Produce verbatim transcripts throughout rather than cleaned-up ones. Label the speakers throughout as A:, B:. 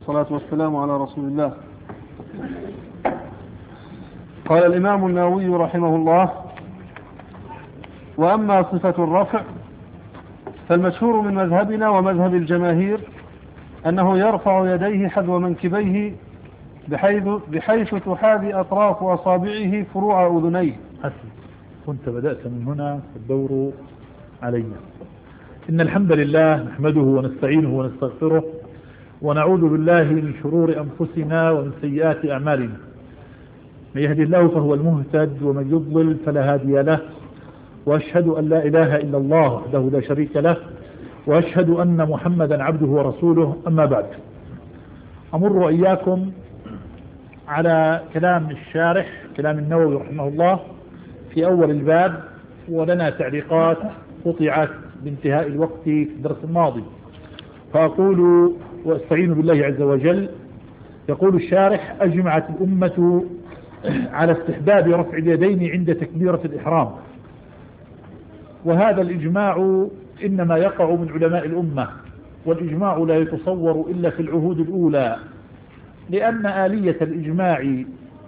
A: والصلاة والسلام على رسول الله. قال الإمام النووي رحمه الله: وأما صفة الرفع فالمشهور من مذهبنا ومذهب الجماهير أنه يرفع يديه حذو منكبيه بحيث, بحيث تحاذي أطراف أصابعه فروع أذنيه.
B: حسن، كنت بدأت من هنا الدور علينا. إن الحمد لله نحمده ونستعينه ونستغفره ونعوذ بالله من شرور أنفسنا ومن سيئات أعمالنا. من يهدي الله فهو المهتد ومن يضلل فلا هادي له، وأشهد أن لا إله إلا الله وحده لا شريك له، وأشهد أن محمدا عبده ورسوله. أما بعد، أمر إياكم على كلام الشارح كلام النووي رحمه الله في أول الباب، ولنا تعليقات قطعت بانتهاء الوقت في الدرس الماضي، فأقول واستعين بالله عز وجل. يقول الشارح: أجمعت الأمة على استحباب رفع اليدين عند تكبيرة الإحرام، وهذا الإجماع إنما يقع من علماء الأمة، والإجماع لا يتصور إلا في العهود الأولى، لأن آلية الإجماع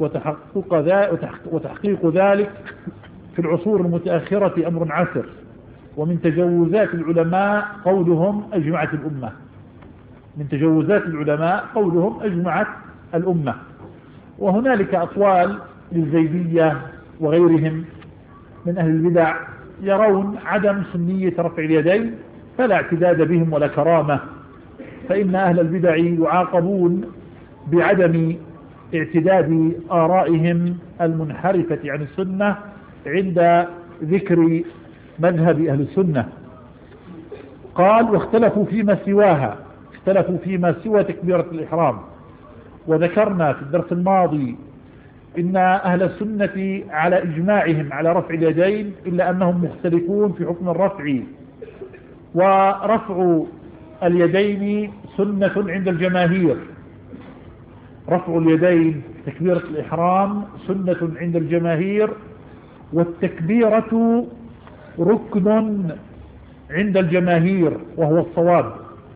B: وتحقيق ذلك في العصور المتأخرة أمر عسر. ومن تجوزات العلماء قولهم أجمعت الأمة، من تجوزات العلماء قولهم أجمعت الأمة. وهنالك أقوال للزيدية وغيرهم من أهل البدع يرون عدم سنية رفع اليدين، فلا اعتداد بهم ولا كرامة، فإن أهل البدع يعاقبون بعدم اعتداد آرائهم المنحرفة عن السنة عند ذكر مذهب أهل السنة. قال: واختلفوا فيما سواها، اختلفوا فيما سوى تكبيرة الإحرام. وذكرنا في الدرس الماضي إن أهل السنة على إجماعهم على رفع اليدين، إلا أنهم مختلفون في حكم الرفع. ورفع اليدين سنة عند الجماهير، رفع اليدين تكبيرة الإحرام سنة عند الجماهير، والتكبيرة ركن عند الجماهير وهو الصواب،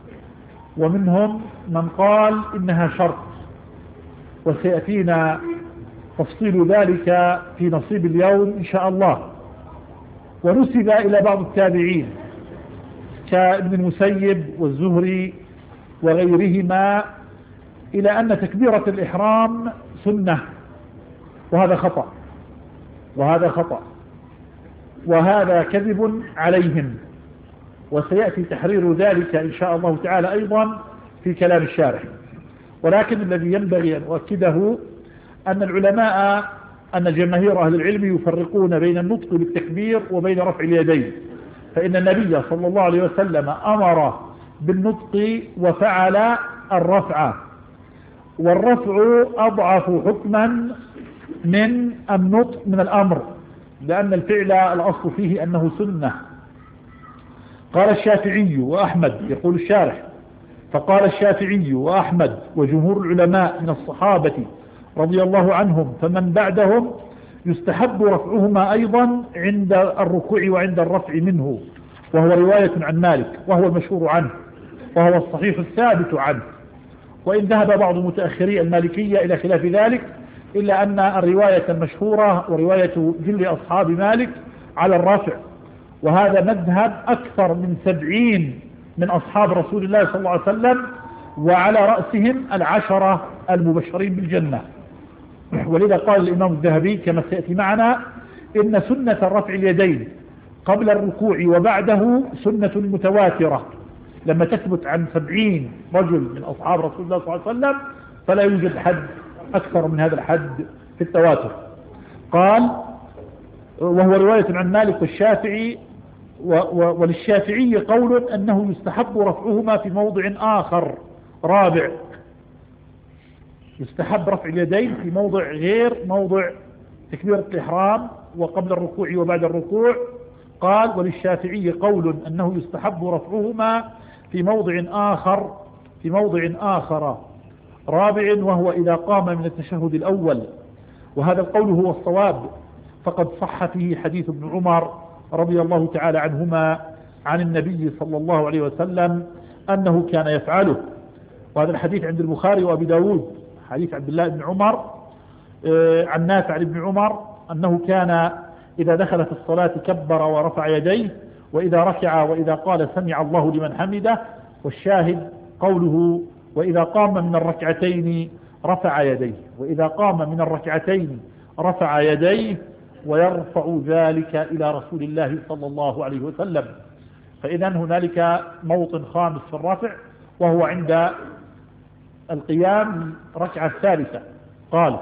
B: ومنهم من قال إنها شرط، وسيأتينا تفصيل ذلك في نصيب اليوم إن شاء الله. ونسب إلى بعض التابعين كابن المسيب والزهري وغيرهما إلى أن تكبيرة الإحرام سنة، وهذا خطأ، وهذا خطأ وهذا كذب عليهم، وسيأتي تحرير ذلك إن شاء الله تعالى أيضا في كلام الشارح. ولكن الذي ينبغي أن أؤكده أن العلماء أن جماهير أهل العلم يفرقون بين النطق بالتكبير وبين رفع اليدين، فإن النبي صلى الله عليه وسلم أمر بالنطق وفعل الرفع، والرفع أضعف حكما من النطق من الأمر، لأن الفعل الأصل فيه أنه سنة. قال الشافعي وأحمد، يقول الشارح: فقال الشافعي وأحمد وجمهور العلماء من الصحابة رضي الله عنهم فمن بعدهم يستحب رفعهما أيضا عند الركوع وعند الرفع منه، وهو رواية عن مالك، وهو المشهور عنه، وهو الصحيح الثابت عنه. وإن ذهب بعض متأخري المالكية إلى خلاف ذلك، إلا أن الرواية المشهورة ورواية جل أصحاب مالك على الرفع، وهذا مذهب أكثر من سبعين من أصحاب رسول الله صلى الله عليه وسلم، وعلى رأسهم العشرة المبشرين بالجنة. ولذا قال الإمام الذهبي كما سيأتي معنا: إن سنة رفع اليدين قبل الركوع وبعده سنة متواترة. لما تثبت عن سبعين رجل من أصحاب رسول الله صلى الله عليه وسلم فلا يوجد حد أكثر من هذا الحد في التواتر. قال: وهو رواية عن مالك والشافعي، وللشافعي قول أنه يستحب رفعهما في موضع آخر رابع، يستحب رفع اليدين في موضع غير موضع تكبيرة الإحرام وقبل الركوع وبعد الركوع. قال: وللشافعي قول أنه يستحب رفعهما في موضع آخر في موضع آخر رابع، وهو إذا قام من التشهد الأول، وهذا القول هو الصواب، فقد صح فيه حديث ابن عمر رضي الله تعالى عنهما عن النبي صلى الله عليه وسلم أنه كان يفعله. وهذا الحديث عند البخاري وأبي داود، حديث عبد الله بن عمر عن نافع بن عمر أنه كان إذا دخل في الصلاة كبر ورفع يديه، وإذا ركع وإذا قال سمع الله لمن حمده. والشاهد قوله وإذا قام من الركعتين رفع يديه، وإذا قام من الركعتين رفع يديه، ويرفع ذلك إلى رسول الله صلى الله عليه وسلم. فإذا هنالك موطن خامس في الرفع، وهو عند القيام الركعة الثالثة. قال: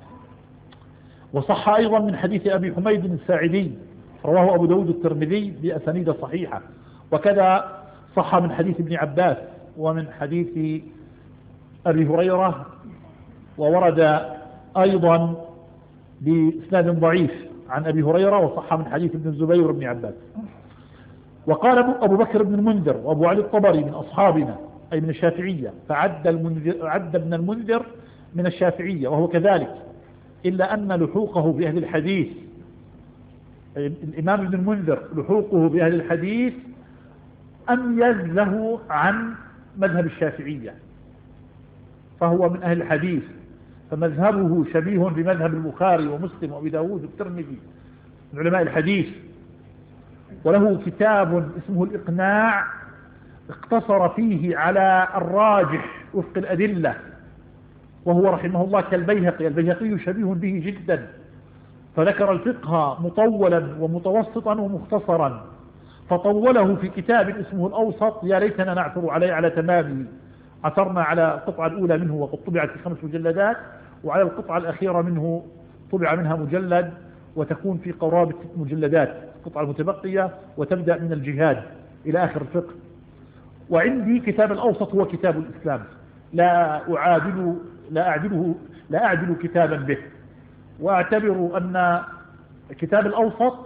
B: وصح أيضا من حديث أبي حميد الساعدي رواه أبو داود الترمذي بأسانيد صحيحة، وكذا صح من حديث ابن عباس ومن حديث أبي هريرة، وورد أيضا بإسناد ضعيف عن أبي هريرة، وصح من حديث ابن الزبير وابن عباس. وقال أبو بكر بن المنذر وأبو علي الطبري من أصحابنا أي من الشافعية، فعد المنذر عد ابن المنذر من الشافعية وهو كذلك، إلا أن لحوقه بأهل الحديث، الإمام ابن المنذر لحوقه بأهل الحديث أميز له عن مذهب الشافعية، فهو من أهل الحديث، فمذهبه شبيه بمذهب البخاري ومسلم وأبي داود والترمذي من علماء الحديث. وله كتاب اسمه الإقناع اقتصر فيه على الراجح وفق الأدلة، وهو رحمه الله كالبيهقي، البيهقي شبيه به جدا، فذكر الفقه مطولا ومتوسطا ومختصرا، فطوله في كتاب اسمه الأوسط، يا ليتنا نعثر عليه على تمامه. عثرنا على القطعة الأولى منه وقد طبعت في خمس مجلدات، وعلى القطعة الأخيرة منه طبع منها مجلد، وتكون في قرابة ست مجلدات القطعة المتبقية، وتبدأ من الجهاد إلى آخر الفقه. وعندي كتاب الأوسط هو كتاب الإسلام، لا أعادل لا أعدله لا أعدل كتابا به، وأعتبر أن كتاب الأوسط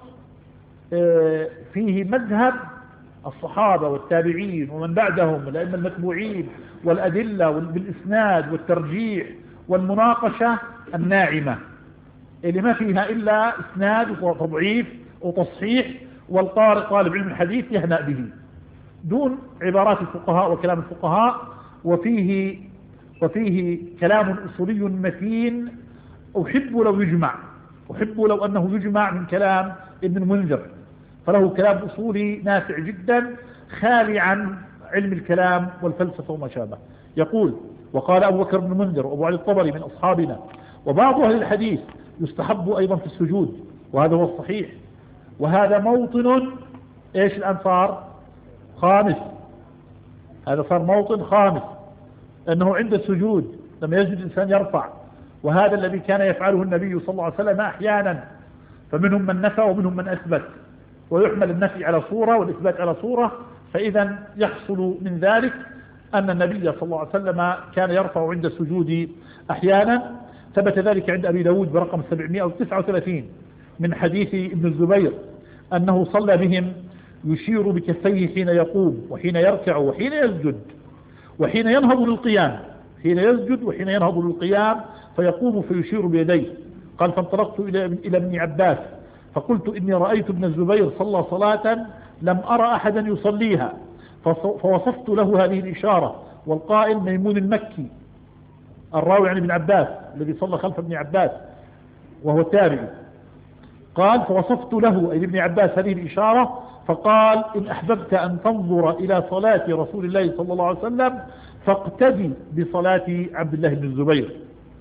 B: فيه مذهب الصحابة والتابعين ومن بعدهم الأئمة المتبوعين، والأدلة بالإسناد والترجيح والمناقشة الناعمة اللي ما فيها إلا إسناد وتضعيف وتصحيح، والقارئ طالب علم الحديث يهنأ به دون عبارات الفقهاء وكلام الفقهاء. وفيه وفيه كلام أصولي متين أحب لو يجمع أحب لو أنه يجمع من كلام ابن المنذر، فله كلام أصولي نافع جدا خالي عن علم الكلام والفلسفة وما شابه. يقول: وقال أبو بكر بن المنذر وأبو علي الطبري من أصحابنا وبعض أهل الحديث يستحب أيضا في السجود، وهذا هو الصحيح. وهذا موطن إيش الآن صار خامس، هذا صار موطن خامس، أنه عند السجود لما يسجد الإنسان يرفع، وهذا الذي كان يفعله النبي صلى الله عليه وسلم أحيانا، فمنهم من نفى ومنهم من أثبت، ويحمل النفي على صورة والإثبات على صورة. فإذا يحصل من ذلك أن النبي صلى الله عليه وسلم كان يرفع عند السجود أحيانا. ثبت ذلك عند أبي داود برقم سبعمائة وتسعة وثلاثين من حديث ابن الزبير أنه صلى بهم يشير بكفيه حين يقوم وحين يركع وحين يسجد وحين ينهض للقيام، حين يسجد وحين ينهض للقيام، فيقوم فيشير بيديه. قال: فانطلقت إلى إلى ابن عباس فقلت إني رأيت ابن الزبير صلى صلاة لم أرى أحدا يصليها، فوصفت له هذه الإشارة. والقائل ميمون المكي الراوي عن ابن عباس الذي صلى خلف ابن عباس وهو التابعي. قال: فوصفت له أي ابن عباس هذه الإشارة، فقال: إن أحببت أن تنظر إلى صلاة رسول الله صلى الله عليه وسلم فاقتدي بصلاة عبد الله بن الزبير.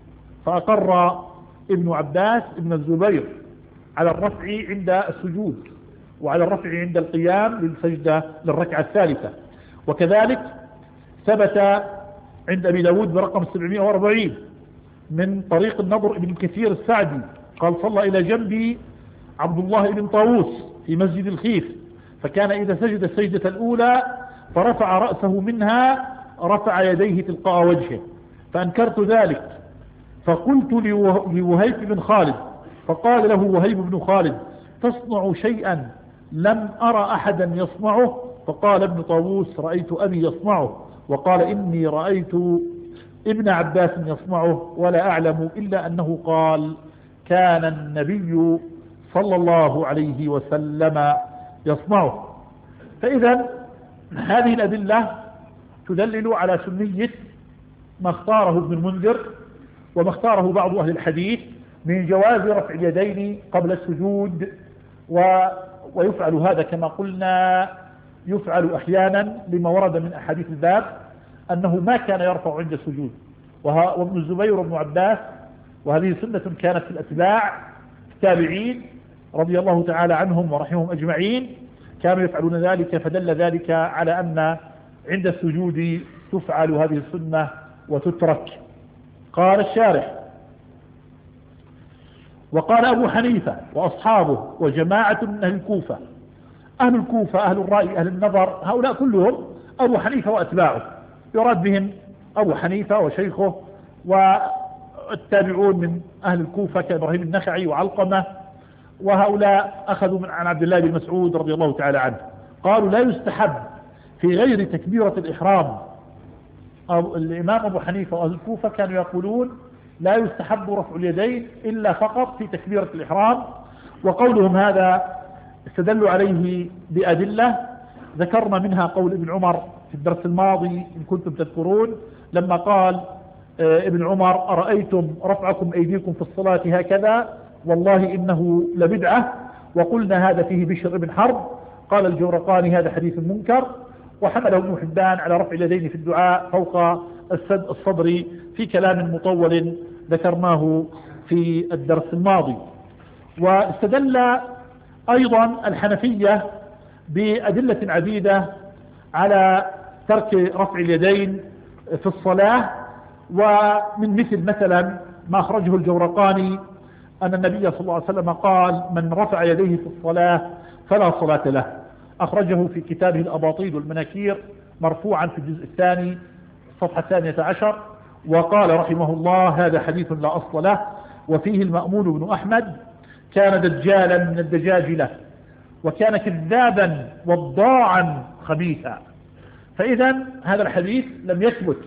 B: فأقر ابن عباس ابن الزبير على الرفع عند السجود وعلى الرفع عند القيام للسجدة للركعة الثالثة. وكذلك ثبت عند أبي داود برقم سبعمائة وأربعين من طريق النضر ابن كثير السعدي قال: صلى إلى جنبي عبد الله بن طاووس في مسجد الخيف، فكان إذا سجد السجدة الأولى فرفع رأسه منها رفع يديه تلقاء وجهه، فأنكرت ذلك فقلت لوهيب بن خالد، فقال له وهيب بن خالد: تصنع شيئا لم أرى أحدا يصنعه. فقال ابن طاووس: رأيت أبي يصنعه. وقال: إني رأيت ابن عباس يصنعه ولا أعلم إلا أنه قال: كان النبي صلى الله عليه وسلم يصنعه. فإذا هذه الأدلة تدلل على سنية ما اختاره ابن المنذر وما اختاره بعض أهل الحديث من جواز رفع اليدين قبل السجود، و ويفعل هذا كما قلنا يفعل أحيانا لما ورد من أحاديث الباب أنه ما كان يرفع عند السجود. وابن الزبير وابن عباس، وهذه سنة كانت في الأتباع التابعين رضي الله تعالى عنهم ورحمهم أجمعين، كانوا يفعلون ذلك، فدل ذلك على أن عند السجود تفعل هذه السنة وتترك. قال الشارح: وقال أبو حنيفة وأصحابه وجماعة من أهل الكوفة. أهل الكوفة أهل الرأي أهل النظر هؤلاء كلهم أبو حنيفة وأتباعه، يراد بهم أبو حنيفة وشيخه والتابعون من أهل الكوفة كإبراهيم النخعي وعلقمة، وهؤلاء أخذوا من عن عبد الله بن مسعود رضي الله تعالى عنه. قالوا لا يستحب في غير تكبيرة الإحرام. الإمام أبو حنيفة وأهل الكوفة كانوا يقولون لا يستحب رفع اليدين إلا فقط في تكبيرة الإحرام، وقولهم هذا استدلوا عليه بأدلة ذكرنا منها قول ابن عمر في الدرس الماضي إن كنتم تذكرون، لما قال ابن عمر: أرأيتم رفعكم أيديكم في الصلاة هكذا والله إنه لبدعة. وقلنا هذا فيه بشر بن حرب. قال الجورقاني هذا حديث منكر، وحمله ابن حبان على رفع اليدين في الدعاء فوق الصدر في كلام مطول ذكرناه في الدرس الماضي. واستدل أيضا الحنفية بأدلة عديدة على ترك رفع اليدين في الصلاة، ومن مثل مثلا ما أخرجه الجورقاني أن النبي صلى الله عليه وسلم قال: من رفع يديه في الصلاة فلا صلاة له. أخرجه في كتابه الأباطيل والمناكير مرفوعا في الجزء الثاني الصفحة الثانية عشر، وقال رحمه الله: هذا حديث لا أصل له، وفيه المأمون بن أحمد كان دجالا من الدجاجلة، وكان كذابا وضاعا خبيثا. فإذا هذا الحديث لم يثبت،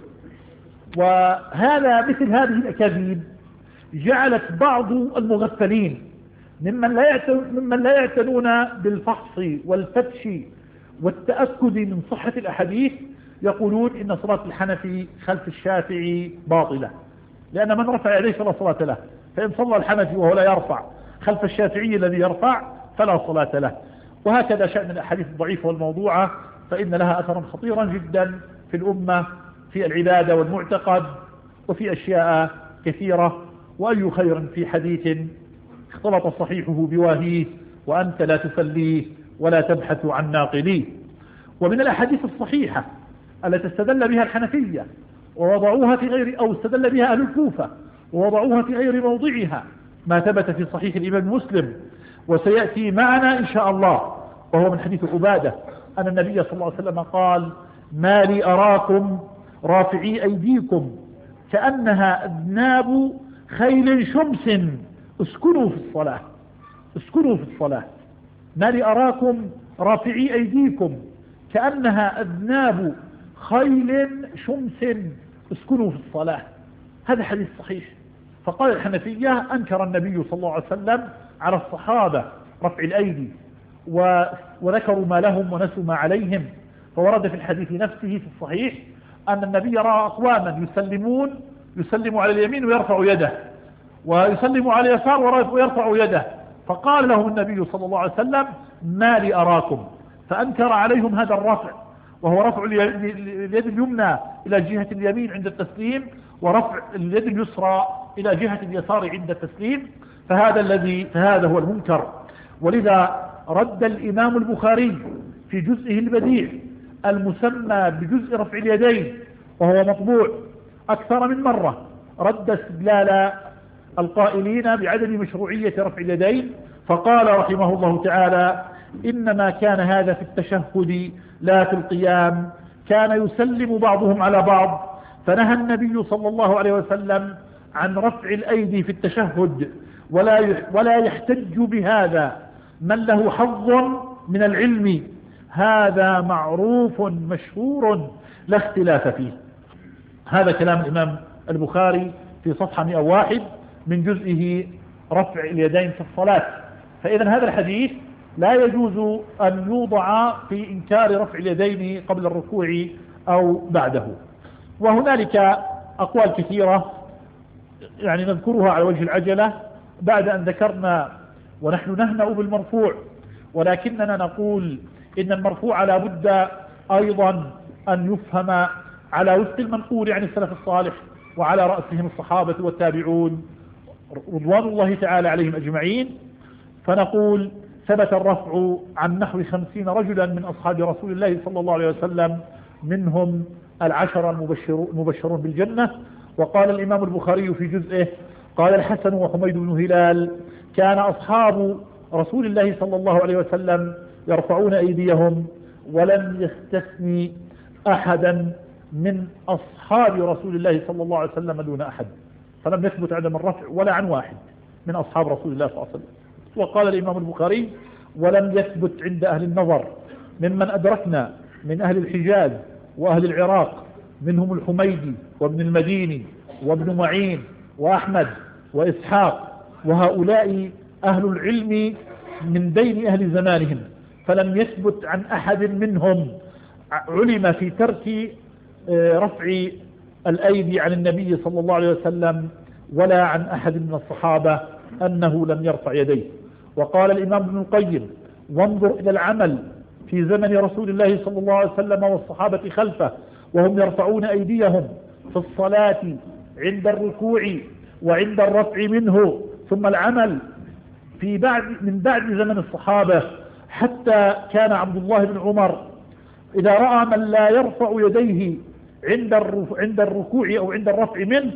B: وهذا مثل هذه الأكاذيب جعلت بعض المغفلين ممن لا ممن لا يعتنون بالفحص والفتش والتأكد من صحة الأحاديث يقولون إن صلاة الحنفي خلف الشافعي باطلة، لأن من رفع يديه فلا صلاة له، فإن صلى الحنفي وهو لا يرفع خلف الشافعي الذي يرفع فلا صلاة له. وهكذا شأن الأحاديث الضعيفة والموضوعة، فإن لها أثرا خطيرا جدا في الأمة في العبادة والمعتقد وفي أشياء كثيرة. وأي خير في حديث اختلط صحيحه بواهيه وأنت لا تفليه ولا تبحث عن ناقليه. ومن الأحاديث الصحيحة التي استدل بها الحنفية ووضعوها في غير أو استدل بها أهل الكوفة ووضعوها في غير موضعها ما ثبت في صحيح الإمام مسلم وسيأتي معنا إن شاء الله، وهو من حديث عبادة أن النبي صلى الله عليه وسلم قال: ما لي أراكم رافعي أيديكم كأنها أذناب خيل شمس اسكنوا في الصلاة اسكنوا في الصلاة ما لي أراكم رافعي أيديكم كأنها أذناب خيل شمس اسكنوا في الصلاة. هذا حديث صحيح. فقال الحنفية: أنكر النبي صلى الله عليه وسلم على الصحابة رفع الأيدي، وذكروا ما لهم ونسوا ما عليهم. فورد في الحديث نفسه في الصحيح أن النبي رأى أقواما يسلمون يسلم على اليمين ويرفع يده، ويسلم على اليسار ويرفع يده، فقال لهم النبي صلى الله عليه وسلم: ما لي أراكم، فأنكر عليهم هذا الرفع، وهو رفع اليد اليمنى إلى جهة اليمين عند التسليم، ورفع اليد اليسرى إلى جهة اليسار عند التسليم. فهذا الذي فهذا هو المنكر. ولذا رد الإمام البخاري في جزئه البديع المسمى بجزء رفع اليدين، وهو مطبوع أكثر من مرة، رد استدلال القائلين بعدم مشروعية رفع اليدين، فقال رحمه الله تعالى: إنما كان هذا في التشهد لا في القيام، كان يسلم بعضهم على بعض، فنهى النبي صلى الله عليه وسلم عن رفع الأيدي في التشهد، ولا ولا يحتج بهذا من له حظ من العلم، هذا معروف مشهور لا اختلاف فيه. هذا كلام الإمام البخاري في صفحة مئة وواحد من جزئه رفع اليدين في الصلاة. فإذا هذا الحديث لا يجوز أن يوضع في إنكار رفع اليدين قبل الركوع أو بعده. وهنالك أقوال كثيرة يعني نذكرها على وجه العجلة بعد أن ذكرنا ونحن نهنأ بالمرفوع، ولكننا نقول إن المرفوع لا بد أيضا أن يفهم على وفق المنقول عن السلف الصالح وعلى رأسهم الصحابة والتابعون رضوان الله تعالى عليهم أجمعين. فنقول ثبت الرفع عن نحو خمسين رجلا من أصحاب رسول الله صلى الله عليه وسلم، منهم العشر المبشرون بالجنة. وقال الإمام البخاري في جزئه قال الحسن وحميد بن هلال كان أصحاب رسول الله صلى الله عليه وسلم يرفعون أيديهم ولم يستثني أحدا من أصحاب رسول الله صلى الله عليه وسلم دون أحد، فلم يثبت عدم الرفع ولا عن واحد من أصحاب رسول الله صلى الله عليه وسلم. وقال الإمام البخاري ولم يثبت عند أهل النظر ممن أدركنا من أهل الحجاز وأهل العراق، منهم الحميدي وابن المديني وابن معين وأحمد وإسحاق، وهؤلاء أهل العلم من بين أهل زمانهم، فلم يثبت عن أحد منهم علم في ترك رفع الأيدي عن النبي صلى الله عليه وسلم ولا عن أحد من الصحابة أنه لم يرفع يديه. وقال الإمام ابن القيم وانظر إلى العمل في زمن رسول الله صلى الله عليه وسلم والصحابة خلفه وهم يرفعون أيديهم في الصلاة عند الركوع وعند الرفع منه، ثم العمل في بعد من بعد زمن الصحابة حتى كان عبد الله بن عمر إذا رأى من لا يرفع يديه عند عند الركوع أو عند الرفع منه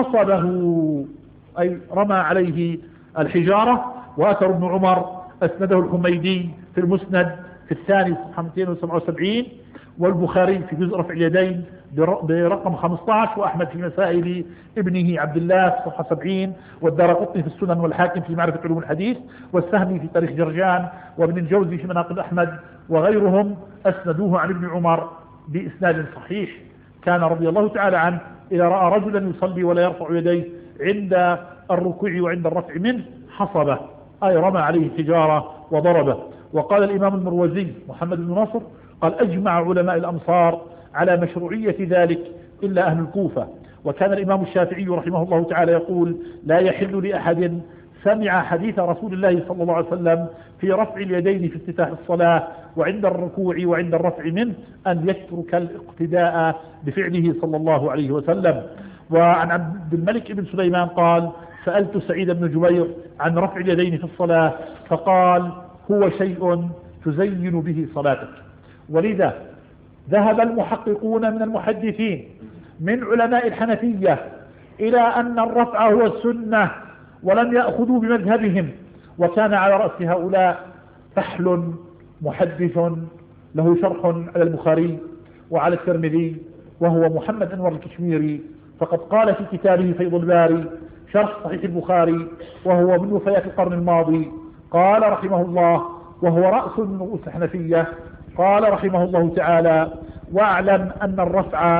B: حصبه، أي رمى عليه الحجارة. وأثر ابن عمر أسنده الحميدي في المسند في الثاني صفحة مئتين وسبعة وسبعين، والبخاري في جزء رفع اليدين برقم خمسة عشر، وأحمد في مسائل ابنه عبد الله في صفحة سبعين، والدارقطني في السنن، والحاكم في معرفة علوم الحديث، والسهمي في تاريخ جرجان، وابن الجوزي في مناقب أحمد، وغيرهم أسندوه عن ابن عمر بإسناد صحيح. كان رضي الله تعالى عنه إذا رأى رجلا يصلي ولا يرفع يديه عند الركوع وعند الرفع منه حصبه، أي رمى عليه حجارة وضربه. وقال الإمام المروزي محمد بن نصر قال أجمع علماء الأمصار على مشروعية ذلك إلا أهل الكوفة. وكان الإمام الشافعي رحمه الله تعالى يقول لا يحل لأحد سمع حديث رسول الله صلى الله عليه وسلم في رفع اليدين في افتتاح الصلاة وعند الركوع وعند الرفع منه أن يترك الاقتداء بفعله صلى الله عليه وسلم. وعن عبد الملك بن سليمان قال سألت سعيد بن جبير عن رفع اليدين في الصلاة فقال هو شيء تزين به صلاتك. ولذا ذهب المحققون من المحدثين من علماء الحنفية إلى أن الرفع هو السنة ولم يأخذوا بمذهبهم. وكان على رأس هؤلاء فحل محدث له شرح على البخاري وعلى الترمذي وهو محمد أنور الكشميري، فقد قال في كتابه فيض الباري شرح صحيح البخاري وهو من وفيات القرن الماضي، قال رحمه الله وهو رأس من رؤوس الحنفية، قال رحمه الله تعالى واعلم أن الرفع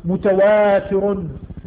B: متواتر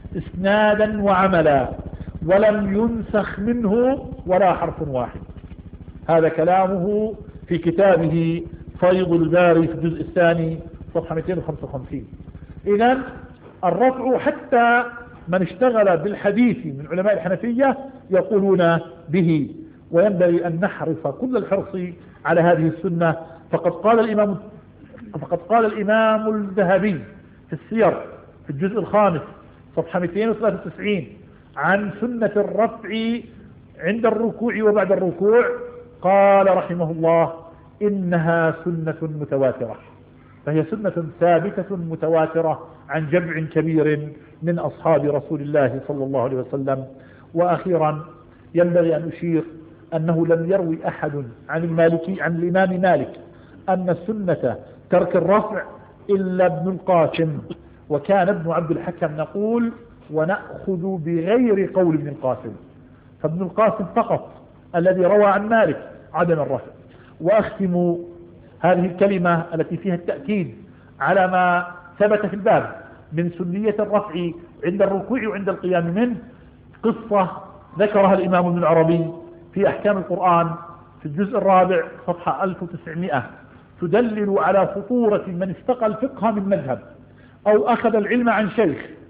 B: اسنادا وعملا ولم ينسخ منه ولا حرف واحد. هذا كلامه في كتابه فيض الباري في الجزء الثاني صفحة مئتين وخمسة وخمسين. إذن الرفع حتى من اشتغل بالحديث من علماء الحنفية يقولون به، وينبغي أن نحرص كل الحرص على هذه السنة. فقد قال الإمام فقد قال الإمام الذهبي في السير في الجزء الخامس صفحة مئتين وثلاثة وتسعين عن سنة الرفع عند الركوع وبعد الركوع، قال رحمه الله إنها سنة متواترة، فهي سنة ثابتة متواترة عن جمع كبير من أصحاب رسول الله صلى الله عليه وسلم. وأخيرا ينبغي أن أشير أنه لم يروي أحد عن المالكي عن الإمام مالك أن السنة ترك الرفع إلا ابن القاسم، وكان ابن عبد الحكم نقول ونأخذ بغير قول ابن القاسم، فابن القاسم فقط الذي روى عن مالك عدم الرفع. وأختم هذه الكلمة التي فيها التأكيد على ما ثبت في الباب من سنية الرفع عند الركوع وعند القيام منه، قصة ذكرها الإمام ابن العربي في أحكام القرآن في الجزء الرابع صفحة ألف وتسعمائة، تدلل على خطورة من استقى الفقه من مذهب أو أخذ العلم عن شيخ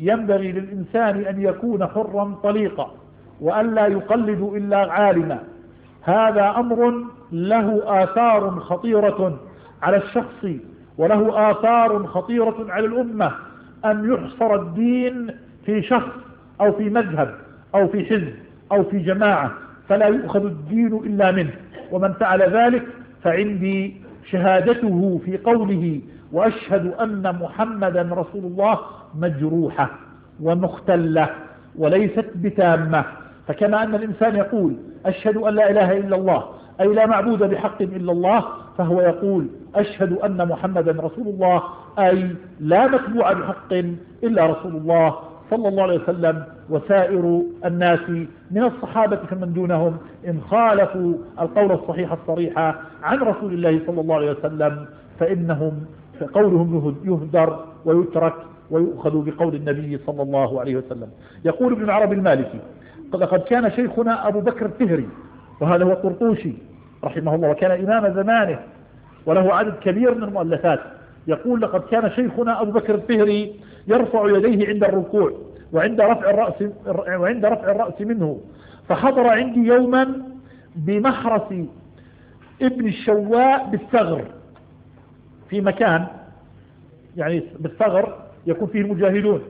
B: ينبغي للإنسان أن يكون حرا طليقا وأن لا يقلد إلا عالما. هذا أمر له آثار خطيرة على الشخص وله آثار خطيرة على الأمة، أن يحصر الدين في شخص أو في مذهب أو في حزب أو في جماعة فلا يؤخذ الدين إلا منه. ومن فعل ذلك فعندي شهادته في قوله وأشهد أن محمدا رسول الله مجروحة ومختلة وليست بتامة. فكما أن الإنسان يقول أشهد أن لا إله إلا الله أي لا معبود بحق إلا الله، فهو يقول أشهد أن محمدا رسول الله أي لا متبوع بحق إلا رسول الله صلى الله عليه وسلم. وسائر الناس من الصحابة فمن دونهم إن خالفوا القول الصحيح الصريح عن رسول الله صلى الله عليه وسلم فإنهم قولهم يهدر ويترك ويؤخذ بقول النبي صلى الله عليه وسلم. يقول ابن العربي المالكي لقد كان شيخنا أبو بكر الفهري، وهذا هو الطرطوشي رحمه الله وكان إمام زمانه وله عدد كبير من المؤلفات، يقول لقد كان شيخنا أبو بكر الفهري يرفع يديه عند الركوع وعند رفع الرأس وعند رفع الرأس منه، فحضر عندي يوما بمحرس ابن الشواء بالثغر، في مكان يعني بالثغر يكون فيه المجاهدون،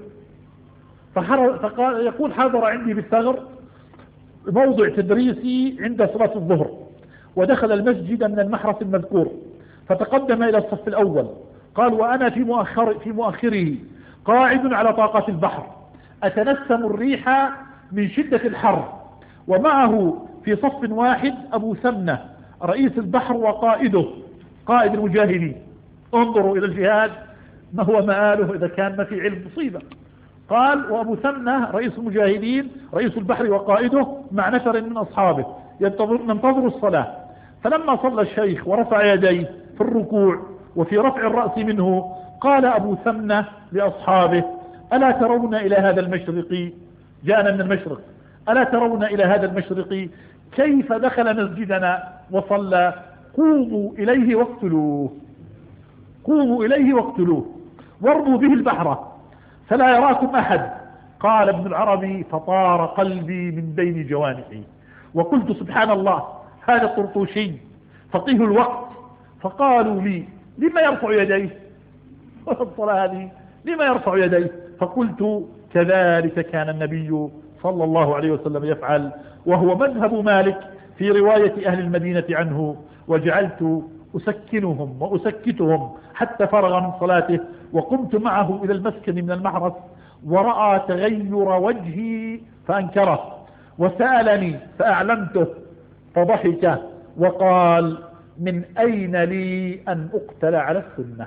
B: فقال يقول حضر عندي بالثغر موضع تدريسي عند صلاة الظهر، ودخل المسجد من المحرس المذكور فتقدم إلى الصف الأول، قال وأنا في مؤخر في مؤخره قاعد على طاقة البحر أتنسم الريح من شدة الحر، ومعه في صف واحد أبو سمنة رئيس البحر وقائده قائد المجاهدين. انظروا إلى الجهاد ما هو مآله إذا كان ما في علم مصيبة. قال وأبو سمنة رئيس المجاهدين رئيس البحر وقائده مع نفر من أصحابه ينتظر ننتظر الصلاة. فلما صلى الشيخ ورفع يديه في الركوع وفي رفع الرأس منه قال أبو سمنة لأصحابه ألا ترون إلى هذا المشرق، جاءنا من المشرق، ألا ترون إلى هذا المشرق كيف دخل مسجدنا وصلى، قوموا إليه واقتلوه، قوموا إليه واقتلوه وارضوا به البحر فلا يراكم أحد. قال ابن العربي فطار قلبي من بين جوانحي وقلت سبحان الله هذا الطرطوشي فقيه الوقت. فقالوا لي لما يرفع يديه الصلاة هذه لما يرفع يديه؟ فقلت كذلك كان النبي صلى الله عليه وسلم يفعل، وهو مذهب مالك في رواية أهل المدينة عنه، وجعلت أسكنهم وأسكتهم حتى فرغ من صلاته، وقمت معه إلى المسكن من المحرس ورأى تغير وجهي فأنكره وسألني فأعلمته فضحك وقال من أين لي أن أقتل على السنة،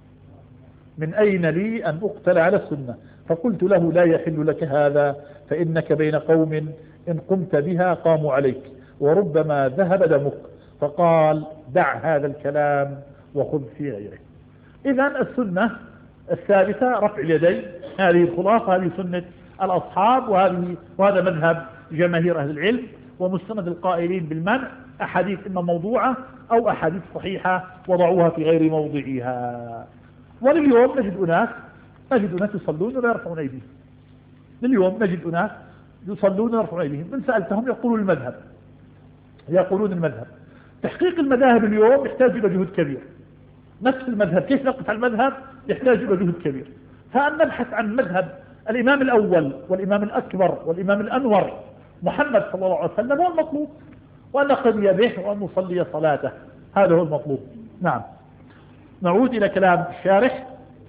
B: من أين لي أن أقتل على السنة؟ فقلت له لا يحل لك هذا فإنك بين قوم إن قمت بها قاموا عليك وربما ذهب دمك. فقال دع هذا الكلام وخذ في غيره. إذن السنة الثابتة رفع اليدين، هذه الخلاصة، هذه سنة الأصحاب، وهذه وهذا مذهب جماهير أهل العلم. ومستند القائلين بالمنع أحاديث إما موضوعة أو أحاديث صحيحة وضعوها في غير موضعها. ولليوم نجد أناس نجد أناس يصلون ولا يرفعون أيديهم، لليوم نجد أناس يصلون ويرفعون أيديهم. من سألتهم يقولون المذهب يقولون المذهب. تحقيق المذاهب اليوم يحتاج إلى جهد كبير، نفس المذهب كيف نقف على المذهب يحتاج إلى جهد كبير. فأن نبحث عن مذهب الإمام الأول والإمام الأكبر والإمام الأنور محمد صلى الله عليه وسلم هو المطلوب، وأن نقضي به وأن نصلي صلاته، هذا هو المطلوب. نعم. نعود إلى كلام الشارح.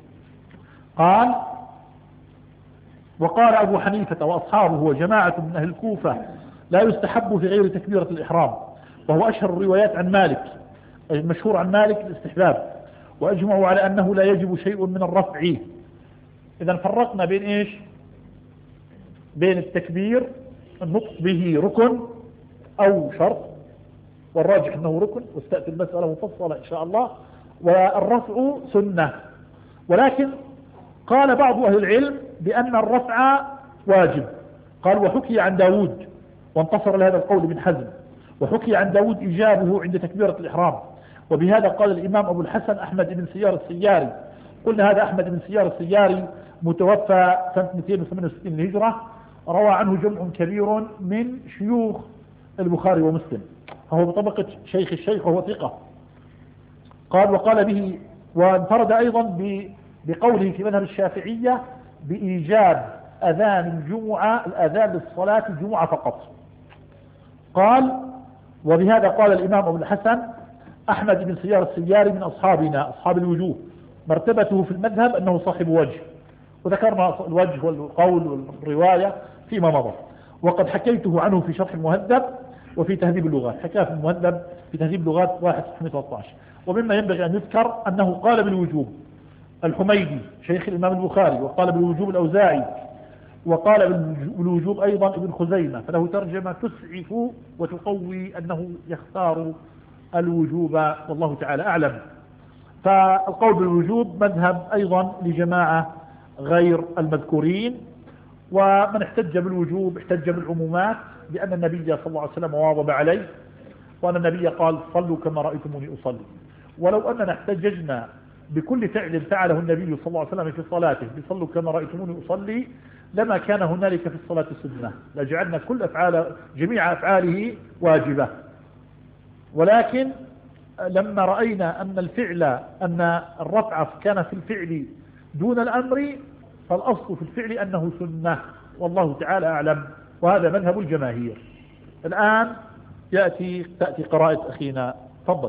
B: قال وقال أبو حنيفة وأصحابه وجماعة من أهل الكوفة لا يستحب في غير تكبيرة الإحرام، وهو أشهر الروايات عن مالك، المشهور عن مالك الاستحباب، وأجمعوا على أنه لا يجب شيء من الرفع. إذا فرقنا بين إيش؟ بين التكبير النطق به ركن أو شرط، والراجح أنه ركن وستأتي المسألة مفصلة إن شاء الله، والرفع سنة. ولكن قال بعض أهل العلم بأن الرفع واجب. قال وحكي عن داود، وانتصر لهذا القول بن حزم، وحكي عن داود إجابه عند تكبيرة الإحرام. وبهذا قال الإمام أبو الحسن أحمد بن سيار السياري قلنا هذا أحمد بن سيار السياري متوفى سنة مئتين وثمانية وستين للهجرة، روى عنه جمع كبير من شيوخ البخاري ومسلم، فهو بطبقة شيخ الشيخ وهو ثقة. قال وقال به، وانفرد أيضا بقوله في مذهب الشافعية بإيجاب أذان الجمعة، الأذان للصلاة الجمعة فقط. قال وبهذا قال الإمام أبو الحسن أحمد بن سيار السياري من أصحابنا أصحاب الوجوه، مرتبته في المذهب أنه صاحب وجه، وذكرنا الوجه والقول والرواية فيما مضى، وقد حكيته عنه في شرح المهذب وفي تهذيب اللغات، حكاه في المهذب في تهذيب اللغات واحد ثلاثة عشر. ومما ينبغي أن يذكر أنه قال بالوجوب الحميدي شيخ الإمام البخاري، وقال بالوجوب الأوزاعي، وقال بالوجوب أيضا ابن خزيمة، فله ترجمة تسعف وتقوي أنه يختار الوجوب، والله تعالى أعلم. فالقول بالوجوب مذهب أيضا لجماعة غير المذكورين. ومن احتج بالوجوب احتج بالعمومات، لأن النبي صلى الله عليه وسلم واظب عليه، وأن النبي قال صلوا كما رأيتموني أصلي. ولو أننا احتججنا بكل فعل فعله النبي صلى الله عليه وسلم في صلاته بصلوا كما رأيتموني أصلي، لما كان هنالك في الصلاة سنة، لجعلنا كل أفعال جميع أفعاله واجبة. ولكن لما رأينا أن الفعل أن الرفع كان في الفعل دون الأمر، فالأصل في الفعل أنه سنة، والله تعالى أعلم، وهذا مذهب الجماهير. الآن يأتي تأتي قراءة أخينا، تفضل.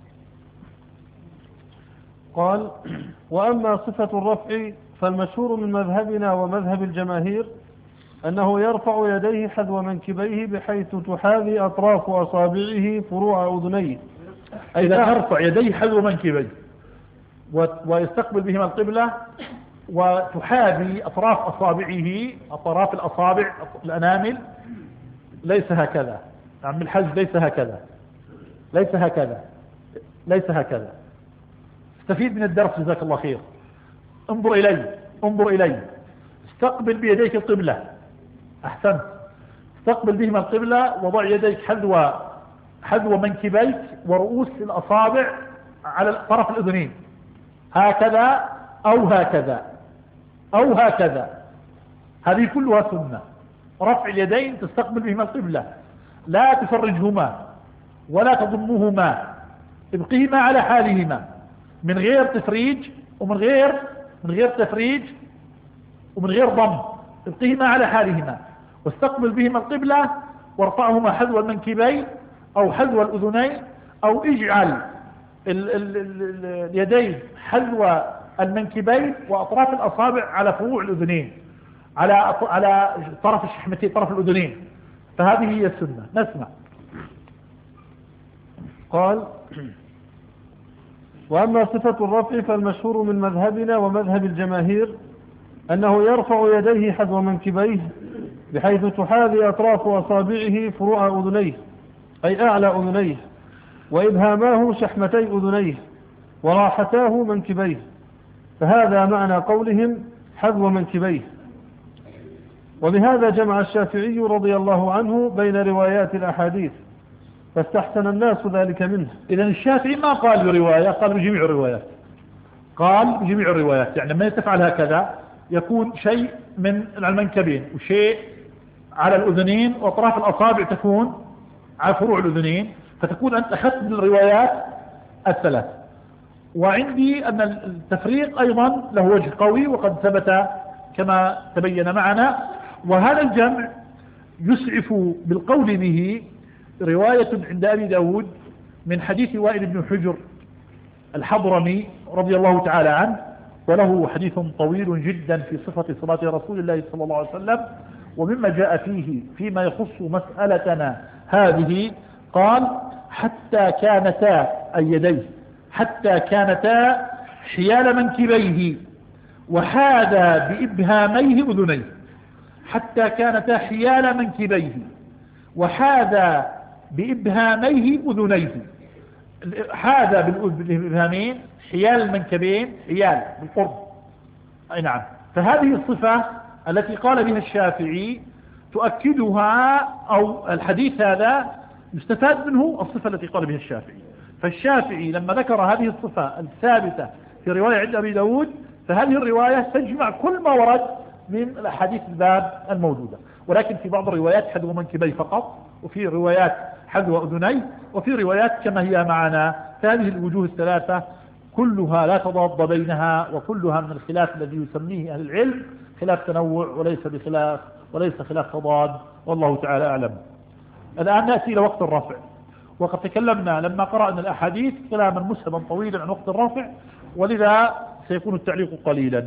A: قال وأما صفة الرفع فالمشهور من مذهبنا ومذهب الجماهير أنه يرفع يديه حذو منكبيه بحيث تحاذي أطراف أصابعه فروع أذنيه،
B: أي يرفع يديه حذو منكبيه ويستقبل بهما القبلة، وتحاذي أطراف أصابعه، أطراف الأصابع الأنامل، ليس هكذا، عم الحج ليس هكذا، ليس هكذا، ليس هكذا. استفيد من الدرس جزاك الله خير. انظر إلي، انظر إلي، استقبل بيديك القبلة، أحسنت، استقبل بهما القبلة، وضع يديك حذو حذو منكبيك ورؤوس الأصابع على طرف الأذنين، هكذا أو هكذا أو هكذا، هذه كلها سنة. رفع اليدين تستقبل بهما القبلة، لا تفرجهما ولا تضمهما، ابقيهما على حالهما من غير تفريج ومن غير من غير تفريج ومن غير ضم، ابقيهما على حالهما، واستقبل بهما القبلة، وارفعهما حذو المنكبين أو حذو الأذنين، أو اجعل ال ال ال اليدين حذو المنكبين وأطراف الأصابع على فروع الأذنين، على على طرف الشحمتين، طرف الأذنين، فهذه هي السنة. نسمع.
A: قال وأما صفة الرفع فالمشهور من مذهبنا ومذهب الجماهير أنه يرفع يديه حذو منكبيه بحيث تحاذي أطراف أصابعه فروع أذنيه، أي أعلى أذنيه، وإبهاماه شحمتي أذنيه، وراحتاه منكبيه، فهذا معنى قولهم حذو منكبيه. وبهذا جمع الشافعي رضي الله عنه بين روايات الأحاديث، فاستحسن الناس ذلك منه.
B: إذن الشافعي ما قال برواية، قال بجميع الروايات، قال بجميع الروايات، يعني لما تفعل هكذا يكون شيء من المنكبين وشيء على الأذنين، وأطراف الأصابع تكون على فروع الأذنين، فتكون أنت أخذت من الروايات الثلاث. وعندي أن التفريق أيضا له وجه قوي، وقد ثبت كما تبين معنا. وهذا الجمع يسعف بالقول به رواية عند أبي داود من حديث وائل بن حجر الحضرمي رضي الله تعالى عنه، وله حديث طويل جدا في صفة صلاة رسول الله صلى الله عليه وسلم. ومما جاء فيه فيما يخص مسألتنا هذه، قال حتى كانتا أي يديه حتى كانتا حيال منكبيه وحاذا بإبهاميه أذنيه، حتى كانتا حيال منكبيه وحاذا بإبهاميه أذنيه، حاذا بالإبهامين حيال المنكبين، حيال بالقرب، أي نعم. فهذه الصفة التي قال بها الشافعي تؤكدها، أو الحديث هذا يستفاد منه الصفة التي قال بها الشافعي. فالشافعي لما ذكر هذه الصفة الثابتة في رواية عند أبي داود، فهذه الرواية تجمع كل ما ورد من الأحاديث الباب الموجودة، ولكن في بعض الروايات حذو منكبيه فقط، وفي روايات حذو أذنيه، وفي روايات كما هي معنا. فهذه الوجوه الثلاثة كلها لا تضاد بينها، وكلها من الخلاف الذي يسميه أهل العلم خلاف تنوع وليس بخلاف وليس خلاف تضاد، والله تعالى أعلم. الآن نأتي إلى وقت الرفع، وقد تكلمنا لما قرأنا الأحاديث كلاما مسهبا طويلا عن وقت الرفع، ولذا سيكون التعليق قليلا.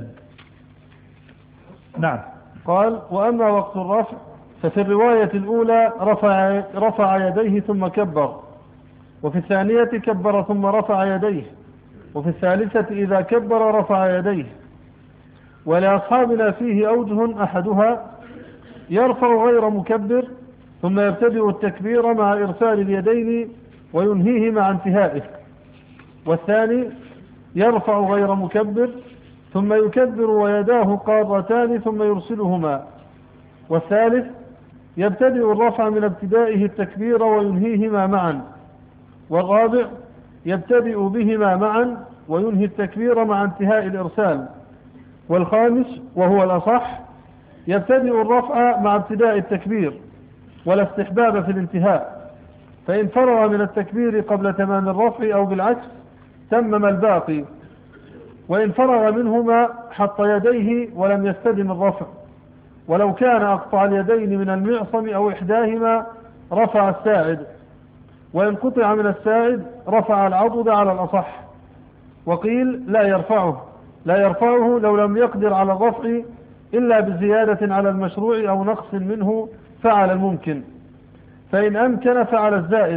B: نعم.
A: قال: وأما وقت الرفع ففي الرواية الأولى رفع, رفع يديه ثم كبر، وفي الثانية كبر ثم رفع يديه، وفي الثالثة إذا كبر رفع يديه. ولأصحابنا فيه أوجه، أحدها يرفع غير مكبر ثم يبتدئ التكبير مع إرسال اليدين وينهيه مع انتهائه، والثاني يرفع غير مكبر ثم يكبر ويداه قارتان ثم يرسلهما، والثالث يبتدئ الرفع من ابتدائه التكبير وينهيهما معا، والرابع يبتدئ بهما معا وينهي التكبير مع انتهاء الإرسال، والخامس وهو الأصح يبتدئ الرفع مع ابتداء التكبير ولا استحباب في الانتهاء، فإن فرغ من التكبير قبل تمام الرفع أو بالعكس تمم الباقي، وإن فرغ منهما حط يديه ولم يستدم الرفع، ولو كان أقطع اليدين من المعصم أو إحداهما رفع الساعد، وإن قطع من الساعد رفع العضد على الأصح. وقيل لا يرفعه لا يرفعه لو لم يقدر على الرفع إلا بزيادة على المشروع أو نقص منه فعل الممكن، فإن أمكن فعل الزائد.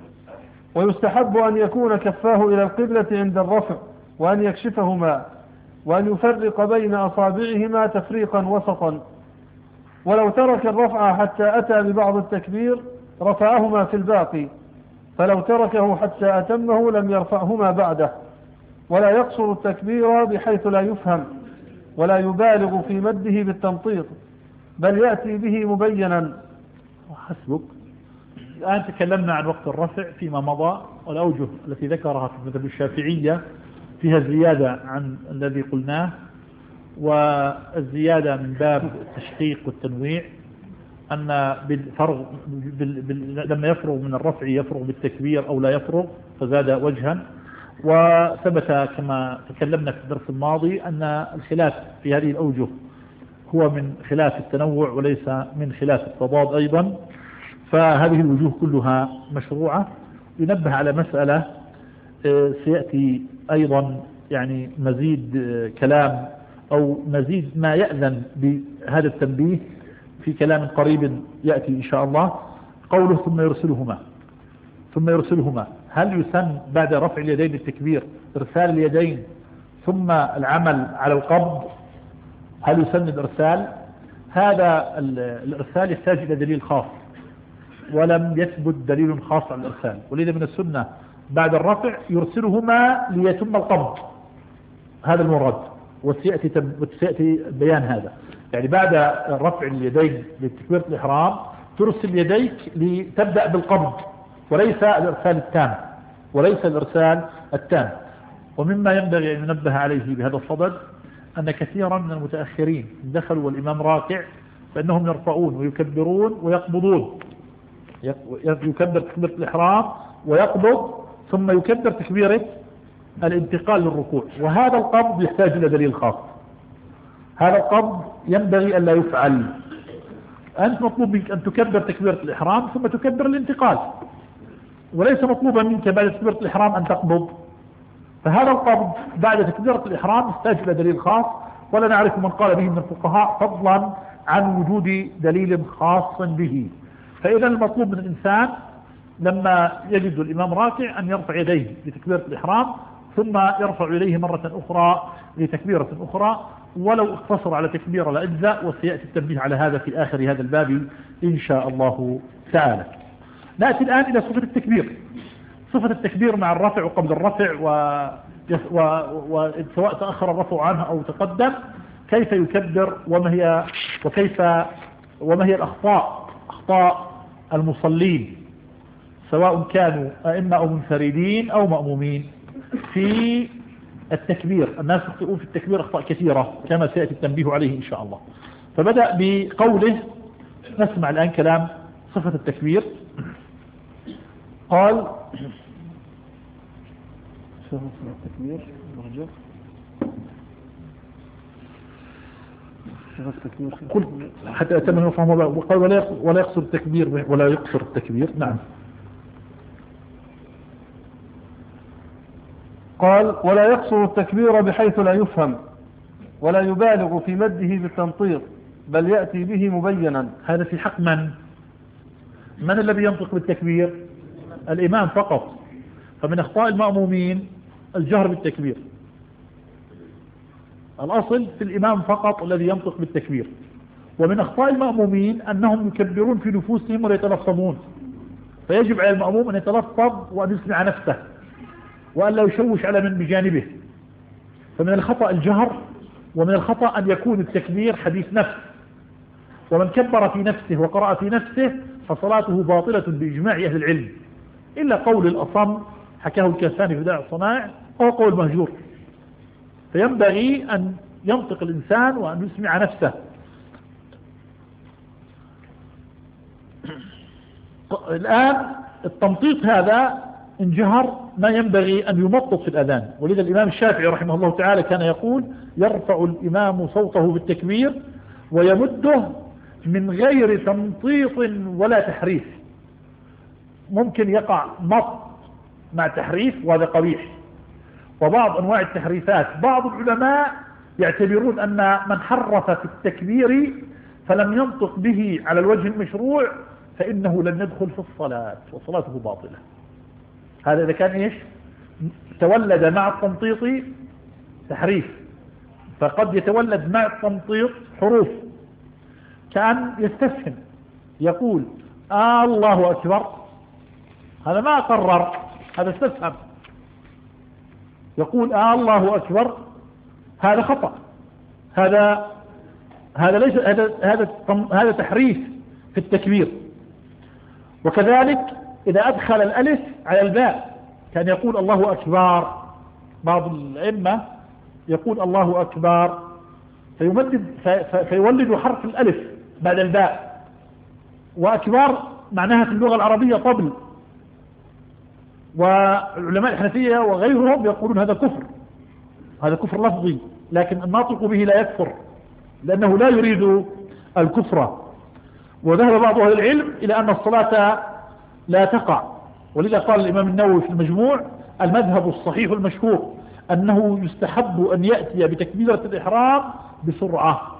A: ويستحب أن يكون كفاه إلى القبلة عند الرفع، وأن يكشفهما، وأن يفرق بين أصابعهما تفريقا وسطا، ولو ترك الرفع حتى أتى ببعض التكبير رفعهما في الباقي، فلو تركه حتى أتمه لم يرفعهما بعده. ولا يقصر التكبير بحيث لا يفهم، ولا يبالغ في مده بالتمطيط، بل يأتي به مبينا.
B: حسبك. الآن تكلمنا عن وقت الرفع فيما مضى، والأوجه التي ذكرها في المذهب الشافعية فيها زيادة عن الذي قلناه، والزيادة من باب التشقيق والتنويع، أن بالفرغ بال... بال... لما يفرغ من الرفع يفرغ بالتكبير أو لا يفرغ، فزاد وجها. وثبت كما تكلمنا في الدرس الماضي أن الخلاف في هذه الأوجه هو من خلاف التنوع وليس من خلاف التضاد أيضا، فهذه الوجوه كلها مشروعة. ينبه على مسألة سيأتي أيضا يعني مزيد كلام أو مزيد ما يأذن بهذا التنبيه في كلام قريب يأتي إن شاء الله. قوله ثم يرسلهما ثم يرسلهما هل يسن بعد رفع اليدين للتكبير إرسال اليدين ثم العمل على القبض؟ هل يسن الإرسال؟ هذا الإرسال يحتاج إلى دليل خاص، ولم يثبت دليل خاص على الإرسال، ولذا من السنة بعد الرفع يرسلهما ليتم القبض، هذا المراد، وسيأتي, وسيأتي بيان هذا. يعني بعد رفع اليدين لتكبيرة الإحرام ترسل يديك لتبدأ بالقبض، وليس الإرسال التام وليس الإرسال التام. ومما ينبغي أن ينبه عليه بهذا الصدد أن كثيرا من المتأخرين دخلوا والإمام راكع فإنهم يرفعون ويكبرون ويقبضون، يكبر تكبيرة الإحرام ويقبض ثم يكبر تكبيرة الانتقال للركوع، وهذا القبض يحتاج إلى دليل خاص. هذا القبض ينبغي أن لا يفعل. أنت مطلوب منك أن تكبر تكبيرة الإحرام ثم تكبر الانتقال، وليس مطلوبا منك بعد تكبيرة الإحرام أن تقبض. فهذا القبض بعد تكبيرة الإحرام يحتاج إلى دليل خاص، ولا نعرف من قال به من الفقهاء فضلا عن وجود دليل خاص به. فإذا المطلوب من الإنسان لما يجد الإمام راكع أن يرفع يديه لتكبيرة الإحرام ثم يرفع إليه مرة أخرى لتكبيرة أخرى، ولو اقتصر على تكبيرة لأجزاء، وسيأتي التنبيه على هذا في آخر هذا الباب إن شاء الله تعالى. نأتي الآن إلى صفة التكبير. صفة التكبير مع الرفع وقبل الرفع، وسواء تأخر الرفع عنه أو تقدم، كيف يكبر وما هي وكيف وما هي الأخطاء أخطاء المصلين سواء كانوا أئمة أو منفردين أو مأمومين في التكبير. الناس يخطئون في التكبير أخطاء كثيرة كما سيأتي التنبيه عليه إن شاء الله. فبدأ بقوله، نسمع الآن كلام صفة التكبير. قال
A: صفة التكبير رجع
B: قل حتى أتمنى نفهمه. وقال ولا يقصر التكبير ولا يقصر التكبير. نعم.
A: قال ولا يقصر التكبير بحيث لا يفهم ولا يبالغ في مده بالتمطيط بل يأتي به مبينا.
B: هذا في حق من؟ من الذي ينطق بالتكبير؟ الإمام فقط. فمن أخطاء المأمومين الجهر بالتكبير. الأصل في الإمام فقط الذي ينطق بالتكبير. ومن أخطاء المأمومين أنهم يكبرون في نفوسهم ولا يتلفظون، فيجب على المأموم أن يتلفظ وأن يسمع نفسه وأن لا يشوش على من بجانبه. فمن الخطأ الجهر، ومن الخطأ أن يكون التكبير حديث نفس، ومن كبر في نفسه وقرأ في نفسه فصلاته باطلة بإجماع أهل العلم، إلا قول الأصم حكاه الكاساني في داع الصناع وهو قول مهجور. فينبغي أن ينطق الإنسان وأن يسمع نفسه. الآن التمطيط هذا إن جهر ما ينبغي أن يمطط في الأذان، ولذا الإمام الشافعي رحمه الله تعالى كان يقول يرفع الإمام صوته بالتكبير ويمده من غير تمطيط ولا تحريف. ممكن يقع مط مع تحريف وهذا قبيح، وبعض أنواع التحريفات بعض العلماء يعتبرون أن من حرف في التكبير فلم ينطق به على الوجه المشروع فإنه لن يدخل في الصلاة وصلاته باطلة. هذا إذا كان إيش تولد مع التمطيط تحريف، فقد يتولد مع التمطيط حروف، كأن يستفهم يقول آه الله أكبر، هذا ما قرر، هذا استفهم. يقول آه الله أكبر، هذا خطأ، هذا هذا ليس هذا هذا هذا تحريف في التكبير. وكذلك إذا أدخل الألف على الباء كان يقول الله أكبر، بعض الأئمة يقول الله أكبر فيمدد فيولد حرف الألف بعد الباء، وأكبر معناها في اللغة العربية طبل، والعلماء الحنفية وغيرهم يقولون هذا كفر، هذا كفر لفظي، لكن الناطق به لا يكفر لأنه لا يريد الكفر. وذهب بعض أهل العلم إلى أن الصلاة لا تقع، ولذا قال الإمام النووي في المجموع المذهب الصحيح المشهور أنه يستحب أن يأتي بتكبيرة الإحرام بسرعة.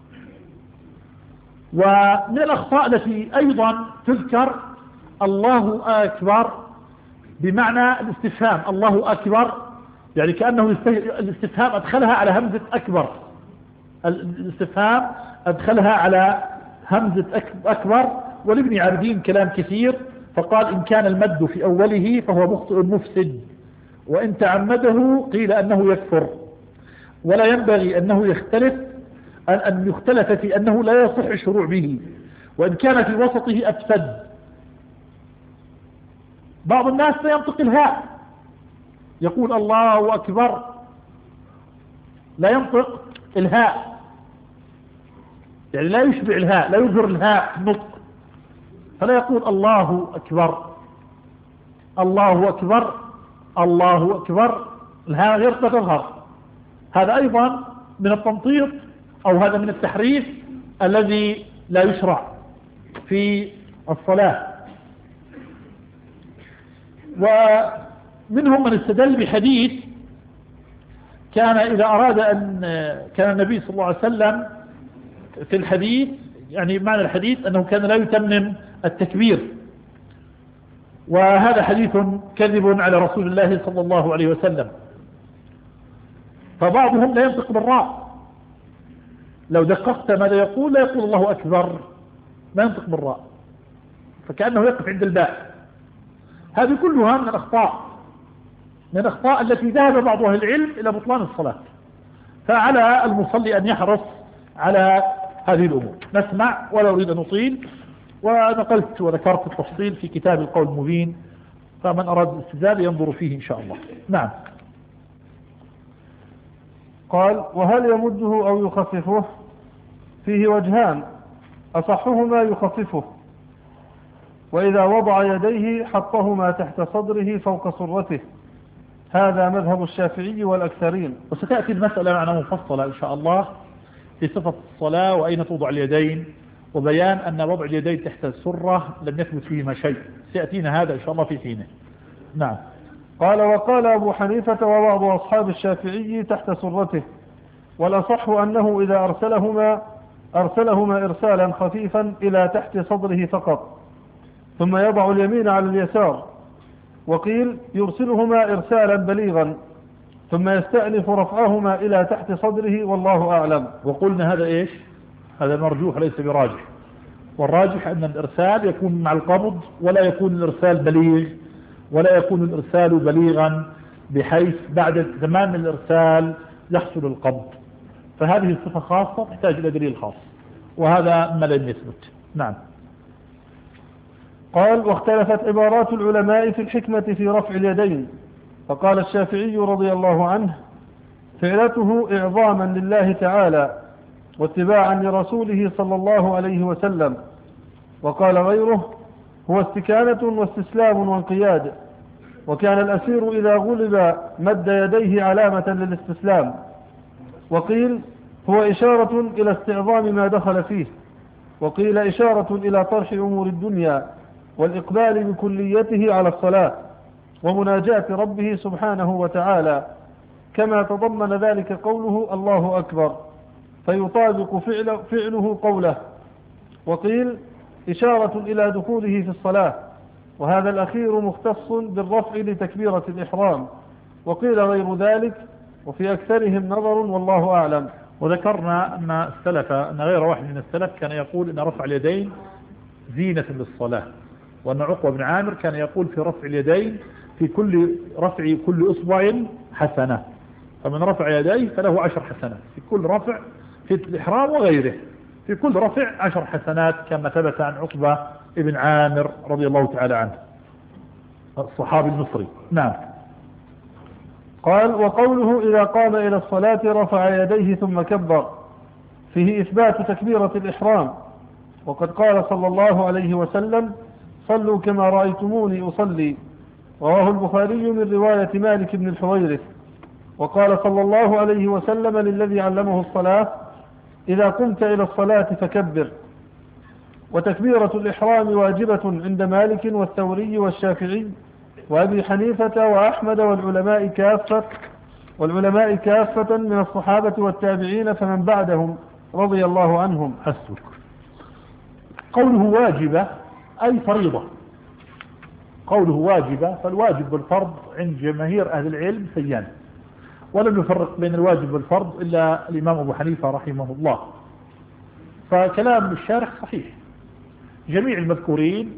B: ومن الأخطاء التي أيضا تذكر الله أكبر بمعنى الاستفهام، الله أكبر يعني كأنه الاستفهام أدخلها على همزة أكبر، الاستفهام أدخلها على همزة أكبر. ولابن عابدين كلام كثير فقال إن كان المد في أوله فهو مخطئ مفسد، وإن تعمده قيل أنه يكفر، ولا ينبغي أنه يختلف أن يختلف في أنه لا يصح الشروع به، وإن كان في وسطه أفسد. بعض الناس لا ينطق الهاء، يقول الله أكبر لا ينطق الهاء، يعني لا يشبع الهاء، لا يظهر الهاء نطق، فلا يقول الله أكبر الله أكبر الله أكبر، الهاء غير تظهر. هذا أيضا من التمطيط أو هذا من التحريف الذي لا يشرع في الصلاة. ومنهم من استدل بحديث كان إذا أراد أن كان النبي صلى الله عليه وسلم في الحديث، يعني معنى الحديث أنه كان لا يتمم التكبير، وهذا حديث كذب على رسول الله صلى الله عليه وسلم. فبعضهم لا ينطق بالراء، لو دققت ماذا يقول لا يقول الله أكبر، لا ينطق بالراء، فكأنه يقف عند الباء. هذه كلها من الأخطاء من الأخطاء التي ذهب بعض أهل العلم إلى بطلان الصلاة. فعلى المصلي أن يحرص على هذه الأمور. نسمع ولا أريد أن أطيل، ونقلت وذكرت التفصيل في كتاب القول المبين، فمن أراد الاستزادة ينظر فيه إن شاء الله. نعم.
A: قال: وهل يمده أو يخففه؟ فيه وجهان، أصحهما يخففه، وإذا وضع يديه حطهما تحت صدره فوق سرته، هذا مذهب الشافعي والأكثرين.
B: وستأتي المسألة معنا مفصلة إن شاء الله في صفة الصلاة وأين توضع اليدين، وبيان أن وضع اليدين تحت السرة لم يثبت فيهما شيء، سيأتينا هذا إن شاء الله في حينه. نعم.
A: قال: وقال أبو حنيفة وبعض أصحاب الشافعي تحت سرته، والأصح أنه إذا أرسلهما أرسلهما إرسالا خفيفا إلى تحت صدره فقط، ثم يضع اليمين على اليسار. وقيل يرسلهما إرسالا بليغا ثم يستأنف رفعهما إلى تحت صدره، والله أعلم.
B: وقلنا هذا إيش؟ هذا مرجوح ليس براجح، والراجح أن الإرسال يكون مع القبض، ولا يكون الإرسال بليغ، ولا يكون الإرسال بليغا بحيث بعد تمام الإرسال يحصل القبض، فهذه الصفة خاصة تحتاج إلى دليل خاص، وهذا ما لم يثبت. نعم.
A: قال: واختلفت عبارات العلماء في الحكمة في رفع اليدين، فقال الشافعي رضي الله عنه: فعلته إعظاما لله تعالى واتباعا لرسوله صلى الله عليه وسلم. وقال غيره: هو استكانة واستسلام وانقياد، وكان الأسير إذا غلب مد يديه علامة للاستسلام. وقيل هو إشارة إلى استعظام ما دخل فيه، وقيل إشارة إلى طرح أمور الدنيا والإقبال بكليته على الصلاة ومناجاة ربه سبحانه وتعالى، كما تضمن ذلك قوله الله أكبر، فيطابق فعل فعله قوله. وقيل إشارة إلى دخوله في الصلاة، وهذا الأخير مختص بالرفع لتكبيرة الإحرام. وقيل غير ذلك، وفي أكثرهم نظر، والله أعلم.
B: وذكرنا أن السلف أن غير واحد من السلف كان يقول أن رفع اليدين زينة للصلاة، وأن عقبة بن عامر كان يقول في رفع اليدين في كل رفع كل إصبع حسنة، فمن رفع يديه فله عشر حسنات في كل رفع في الإحرام وغيره، في كل رفع عشر حسنات، كما ثبت عن عقبة بن عامر رضي الله تعالى عنه الصحابي المصري. نعم.
A: قال: وقوله إذا قام إلى الصلاة رفع يديه ثم كبر، فيه إثبات تكبيرة الإحرام، وقد قال صلى الله عليه وسلم: صلوا كما رأيتموني أصلي، رواه البخاري من رواية مالك بن الحويرث. وقال صلى الله عليه وسلم للذي علمه الصلاة: إذا قمت إلى الصلاة فكبر. وتكبيرة الإحرام واجبة عند مالك والثوري والشافعي وأبي حنيفة وأحمد والعلماء كافة والعلماء كافة من الصحابة والتابعين فمن بعدهم رضي الله عنهم.
B: حسبك. قوله واجبة أي فريضة، قوله واجبة، فالواجب والفرض عند جماهير أهل العلم سيان، ولم يفرق بين الواجب والفرض إلا الإمام أبو حنيفة رحمه الله. فكلام الشارح صحيح، جميع المذكورين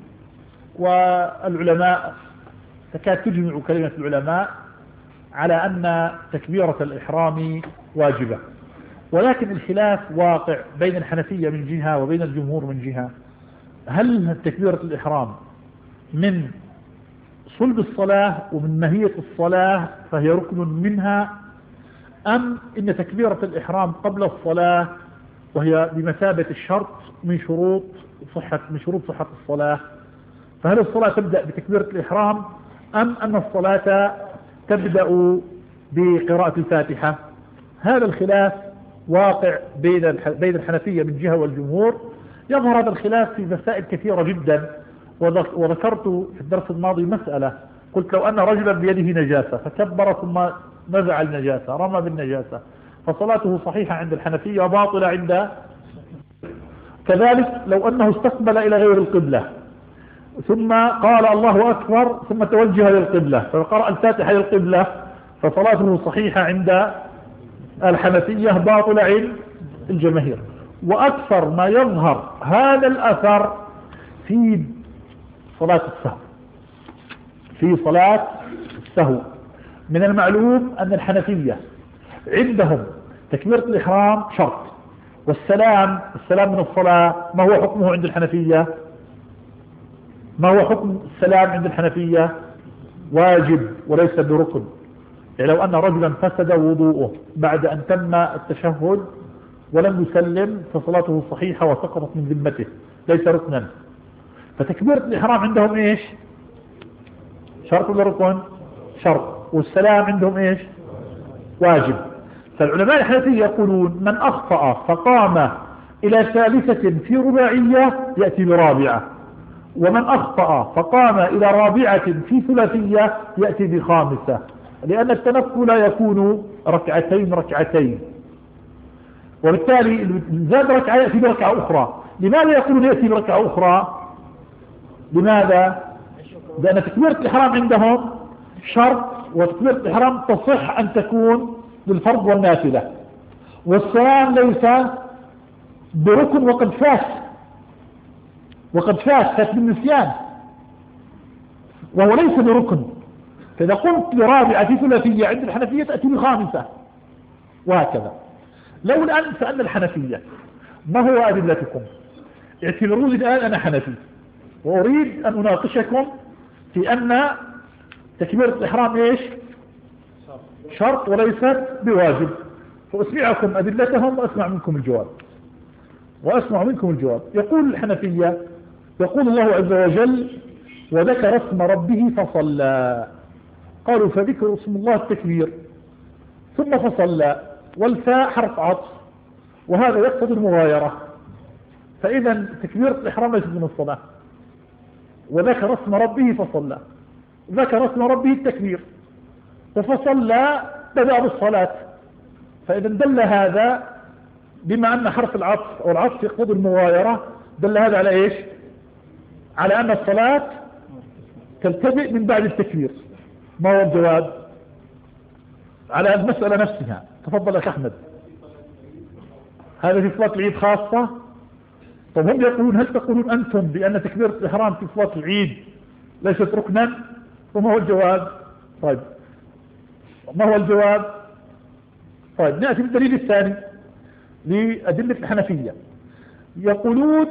B: والعلماء تكاد تجمع كلمة العلماء على أن تكبيرة الإحرام واجبة، ولكن الخلاف واقع بين الحنفية من جهة وبين الجمهور من جهة. هل تكبيرة الإحرام من صلب الصلاة ومن ماهية الصلاة فهي ركن منها، أم إن تكبيرة الإحرام قبل الصلاة وهي بمثابة الشرط من شروط صحة من شروط صحة الصلاة؟ فهل الصلاة تبدأ بتكبيرة الإحرام أم أن الصلاة تبدأ بقراءة الفاتحة؟ هذا الخلاف واقع بين بين الحنفية من جهة والجمهور. يظهر هذا الخلاف في مسائل كثيرة جدا، وذكرت في الدرس الماضي مسألة، قلت لو أن رجلا بيده نجاسة فكبر ثم نزع النجاسة رمى بالنجاسة فصلاته صحيحة عند الحنفية وباطلة عند. كذلك لو أنه استقبل إلى غير القبلة ثم قال الله أكبر ثم توجه للقبلة فقرأ الفاتحة للقبلة فصلاته صحيحة عند الحنفية باطلة عند الجماهير. وأكثر ما يظهر هذا الأثر في صلاة السهو، في صلاة السهو. من المعلوم أن الحنفية عندهم تكبيرة الإحرام شرط، والسلام السلام من الصلاة ما هو حكمه عند الحنفية؟ ما هو حكم السلام عند الحنفية؟ واجب وليس بركن. يعني لو أن رجلا فسد وضوءه بعد أن تم التشهد ولم يسلم فصلاته صحيحة وسقطت من ذمته، ليس ركنا. فتكبيرة الإحرام عندهم إيش؟ شرط ولا ركن؟ شرط. والسلام عندهم إيش؟ واجب. فالعلماء الحنفية يقولون من أخطأ فقام إلى ثالثة في رباعية يأتي برابعة، ومن أخطأ فقام إلى رابعة في ثلاثية يأتي بخامسة، لأن التنفل لا يكون ركعتين ركعتين، وبالتالي زاد ركعة يأتي بركعة أخرى. لماذا يقولون يأتي بركعة أخرى؟ لماذا؟ لأن تكبيرة الإحرام عندهم شرط، وتكبيرة الإحرام تصح أن تكون للفرض والنافلة، والسلام ليس بركن وقد فات وقد فات فات بالنسيان وهو ليس بركن. فإذا قمت برابعة في ثلاثية عند الحنفية تأتي بخامسة، وهكذا. لو الآن سألنا الحنفية ما هو أدلتكم؟ اعتبروني الآن أنا حنفي وأريد أن أناقشكم في أن تكبيرة الإحرام إيش؟ شرط وليست بواجب، فأسمعكم أدلتهم وأسمع منكم الجواب وأسمع منكم الجواب. يقول الحنفية، يقول الله عز وجل وذكر اسم ربه فصلى، قالوا فذكر اسم الله التكبير ثم فصلى، والفاء حرف عطف وهذا يقتضي المغايرة، فإذا تكبيرة الإحرام ليست من الصلاة. وذكر اسم ربه فصلى، ذكر اسم ربه التكبير وفصلى بدأ بالصلاة، فإذا دل هذا بما أن حرف العطف أو العطف يقتضي المغايرة، دل هذا على إيش؟ على أن الصلاة تبتدئ من بعد التكبير. ما هو الجواب على المسألة نفسها؟ تفضل يا أحمد. هذا في صلاة العيد خاصة؟ طب هم يقولون، هل تقولون أنتم بأن تكبيرة الإحرام في صلاة العيد ليست ركنا؟ وما هو الجواب؟ طيب ما هو الجواب؟ طيب نأتي بالدليل الثاني لأدلة الحنفية. يقولون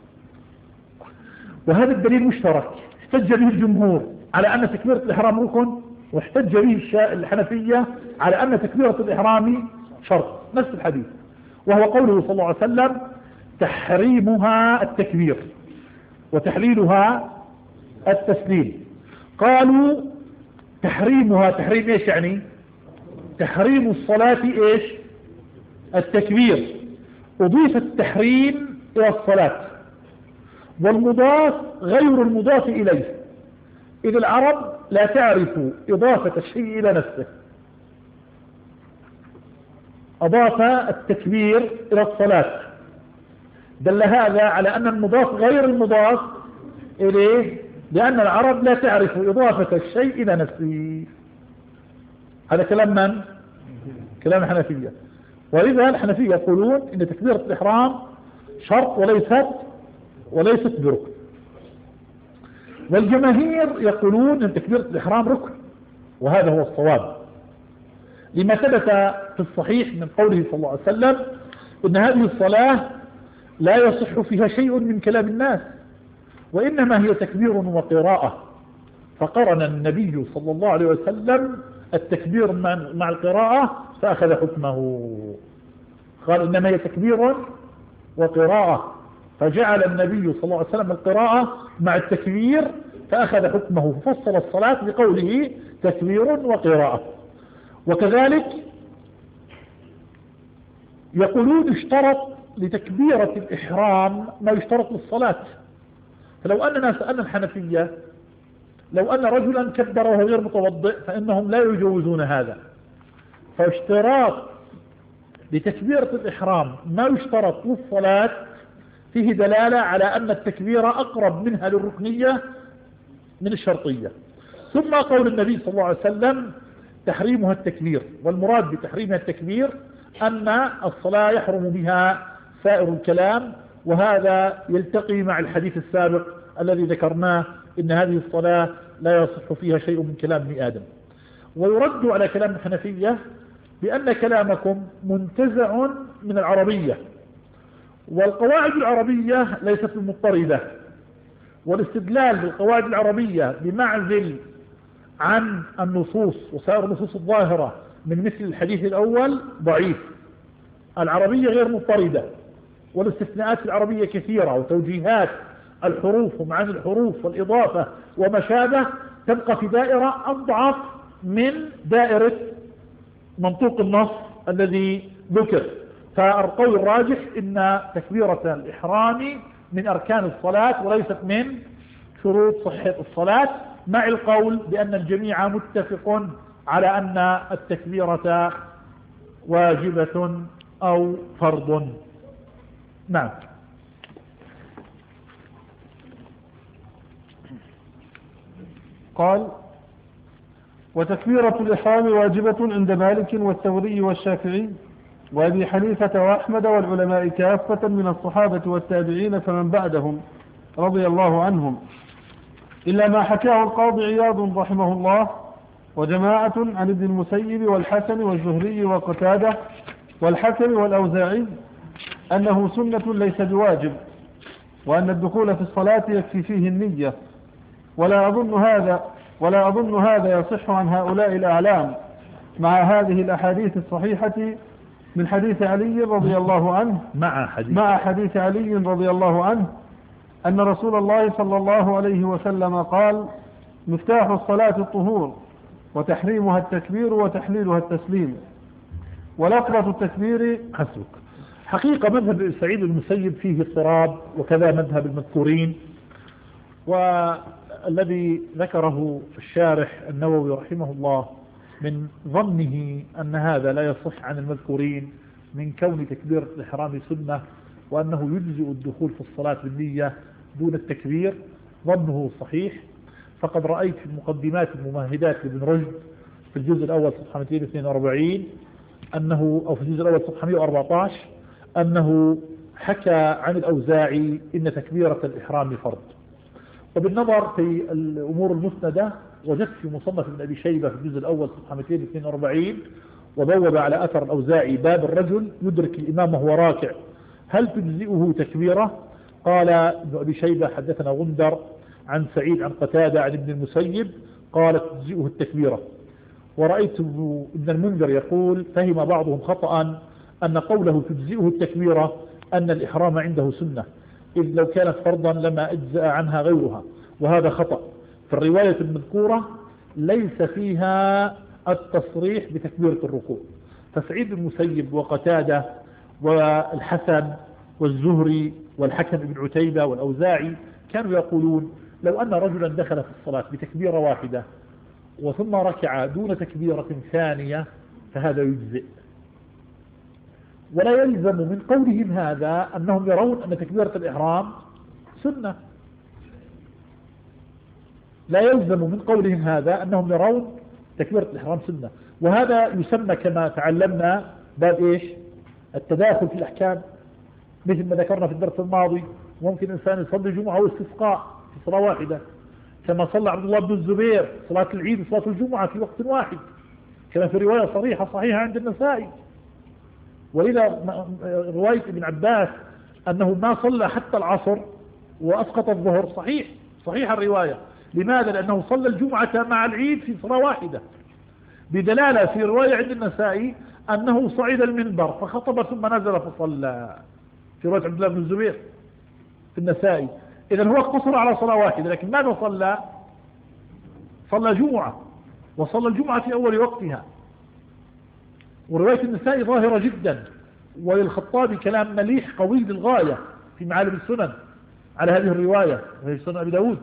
B: وهذا الدليل مشترك احتج به الجمهور على أن تكبيرة الإحرام ركن، واحتج به الحنفية على أن تكبيرة الإحرام شرط، نفس الحديث، وهو قوله صلى الله عليه وسلم تحريمها التكبير وتحليلها التسليم. قالوا تحريمها، تحريم ايش يعني؟ تحريم الصلاة ايش؟ التكبير. أضيف التحريم إلى الصلاة، والمضاف غير المضاف إليه، إذ العرب لا تعرف إضافة الشيء إلى نفسه. أضاف التكبير إلى الصلاة، دل هذا على أن المضاف غير المضاف إليه، لأن العرب لا تعرف إضافة الشيء إلى نفسه. هذا كلام من؟ كلام الحنفية. ولذا الحنفية يقولون إن تكبيرة الإحرام شرط وليست وليست بركن. والجماهير يقولون إن تكبيرة الإحرام ركن، وهذا هو الصواب، لما ثبت في الصحيح من قوله صلى الله عليه وسلم إن هذه الصلاة لا يصح فيها شيء من كلام الناس، وإنما هي تكبير وقراءة. فقرن النبي صلى الله عليه وسلم التكبير مع القراءة فأخذ حكمه، قال إنما هي تكبير وقراءة، فجعل النبي صلى الله عليه وسلم القراءة مع التكبير فأخذ حكمه، ففصل الصلاة بقوله تكبير وقراءة. وكذلك يقولون اشترط لتكبيرة الإحرام ما يشترط للصلاة. فلو أننا سألنا الحنفية لو أن رجلا كبر وهو غير متوضئ فإنهم لا يجوزون هذا، فاشتراط لتكبيرة الإحرام ما يشترط للصلاة فيه دلالة على أن التكبير أقرب منها للركنية من الشرطية. ثم قول النبي صلى الله عليه وسلم تحريمها التكبير، والمراد بتحريمها التكبير أن الصلاة يحرم بها سائر الكلام، وهذا يلتقي مع الحديث السابق الذي ذكرناه إن هذه الصلاة لا يصح فيها شيء من كلام ابن آدم. ويرد على كلام الحنفية بأن كلامكم منتزع من العربية، والقواعد العربية ليست مضطردة، والاستدلال بالقواعد العربية بمعزل عن النصوص وسائر النصوص الظاهرة من مثل الحديث الأول ضعيف. العربية غير مضطردة، والاستثناءات العربية كثيرة، وتوجيهات الحروف ومعاني الحروف والإضافة وما شابه تبقى في دائرة أضعف من دائرة منطوق النص الذي ذكر. فالقول الراجح إن تكبيرة الإحرام من أركان الصلاة وليست من شروط صحة الصلاة، مع القول بأن الجميع متفق على أن التكبيرة واجبة أو فرض. نعم.
A: قال: وتكبيرة الإحرام واجبة عند مالك والثوري والشافعي وأبي حنيفة وأحمد والعلماء كافة من الصحابة والتابعين فمن بعدهم رضي الله عنهم، إلا ما حكاه القاضي عياض رحمه الله وجماعة عن ابن المسيب والحسن والزهري وقتادة والحسن والأوزاعي أنه سنة ليس بواجب، وأن الدخول في الصلاة يكفي فيه النية. ولا أظن هذا ولا أظن هذا يصح عن هؤلاء الأعلام مع هذه الأحاديث الصحيحة من حديث علي رضي الله عنه
B: مع حديث,
A: مع حديث علي رضي الله عنه أن رسول الله صلى الله عليه وسلم قال: مفتاح الصلاة الطهور، وتحريمها التكبير، وتحليلها التسليم. ولفظة التكبير
B: حسبك. حقيقة مذهب سعيد المسيب فيه اضطراب، وكذا مذهب المذكورين، والذي ذكره الشارح النووي رحمه الله من ظنه أن هذا لا يصح عن المذكورين من كون تكبير الإحرام سنة، وأنه يجزئ الدخول في الصلاة بالنية دون التكبير، ظنه صحيح. فقد رأيت في المقدمات الممهدات لابن رشد في الجزء الأول صفحة مئتين واثنين وأربعين أنه أو في الجزء الأول صفحة مئة وأربعة عشر أنه حكى عن الأوزاعي إن تكبيرة الإحرام فرض. وبالنظر في الأمور المسندة وجدت في مصنف ابن أبي شيبة في الجزء الأول صفحة مئتين واثنين وأربعين وبوب على أثر الأوزاعي باب الرجل يدرك الإمام وهو راكع هل تجزئه تكبيرة؟ قال ابن أبي شيبة حدثنا غندر عن سعيد عن قتادة عن ابن المسيب قال تجزئه التكبيرة. ورأيت ابن المنذر يقول فهم بعضهم خطأ أن قوله تجزئه التكبيرة أن الإحرام عنده سنة، إذ لو كانت فرضا لما أجزأ عنها غيرها، وهذا خطأ. في الرواية المذكورة ليس فيها التصريح بتكبيرة الركوع. فسعيد المسيب وقتادة والحسن والزهري والحكم بن عتيبة والأوزاعي كانوا يقولون لو أن رجلا دخل في الصلاة بتكبيرة واحدة وثم ركع دون تكبيرة ثانية فهذا يجزئ. ولا يلزم من قولهم هذا أنهم يرون أن تكبيرة الإحرام سنة، لا يلزم من قولهم هذا أنهم يرون تكبيرة الإحرام سنة. وهذا يسمى كما تعلمنا باب إيش؟ التداخل في الأحكام، مثل ما ذكرنا في الدرس الماضي. ممكن إنسان يصلي جمعة واستسقاء في صلاة واحدة، كما صلى عبد الله بن الزبير صلاة العيد وصلاة الجمعة في وقت واحد، كما في رواية صريحة صحيحة عند النسائي. ولذا رواية ابن عباس أنه ما صلى حتى العصر وأسقط الظهر صحيح صحيح الرواية. لماذا؟ لأنه صلى الجمعة مع العيد في صلاة واحدة، بدلالة في رواية عند النسائي أنه صعد المنبر فخطب ثم نزل فصلى في رواية عبد الله بن الزبير في النسائي. إذن هو اقتصر على صلاة واحدة، لكن ماذا صلى؟ صلى جمعة، وصلى الجمعة في أول وقتها. ورواية النسائي ظاهرة جدا، وللخطابي كلام مليح قوي للغاية في معالم السنن على هذه الرواية وهي سنن أبي داود.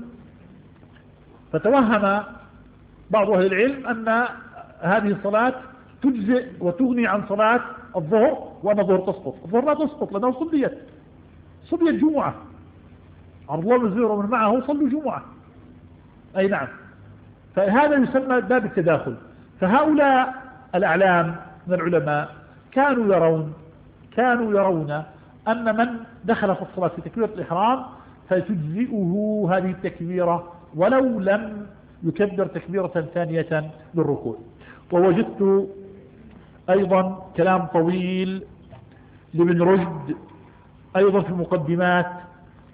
B: فتوهم بعض أهل العلم أن هذه الصلاة تجزئ وتغني عن صلاة الظهر، وأن الظهر تسقط. الظهر لا تسقط لأنه صليت صليت جمعة. عبد الله بن الزبير ومن معه صلوا جمعة، أي نعم. فهذا يسمى باب التداخل. فهؤلاء الأعلام من العلماء كانوا يرون كانوا يرون أن من دخل في الصلاة في تكبيرة الإحرام فتجزئه هذه التكبيرة ولو لم يكبر تكبيرة ثانية للركوع. ووجدت أيضا كلام طويل لابن رشد أيضا في المقدمات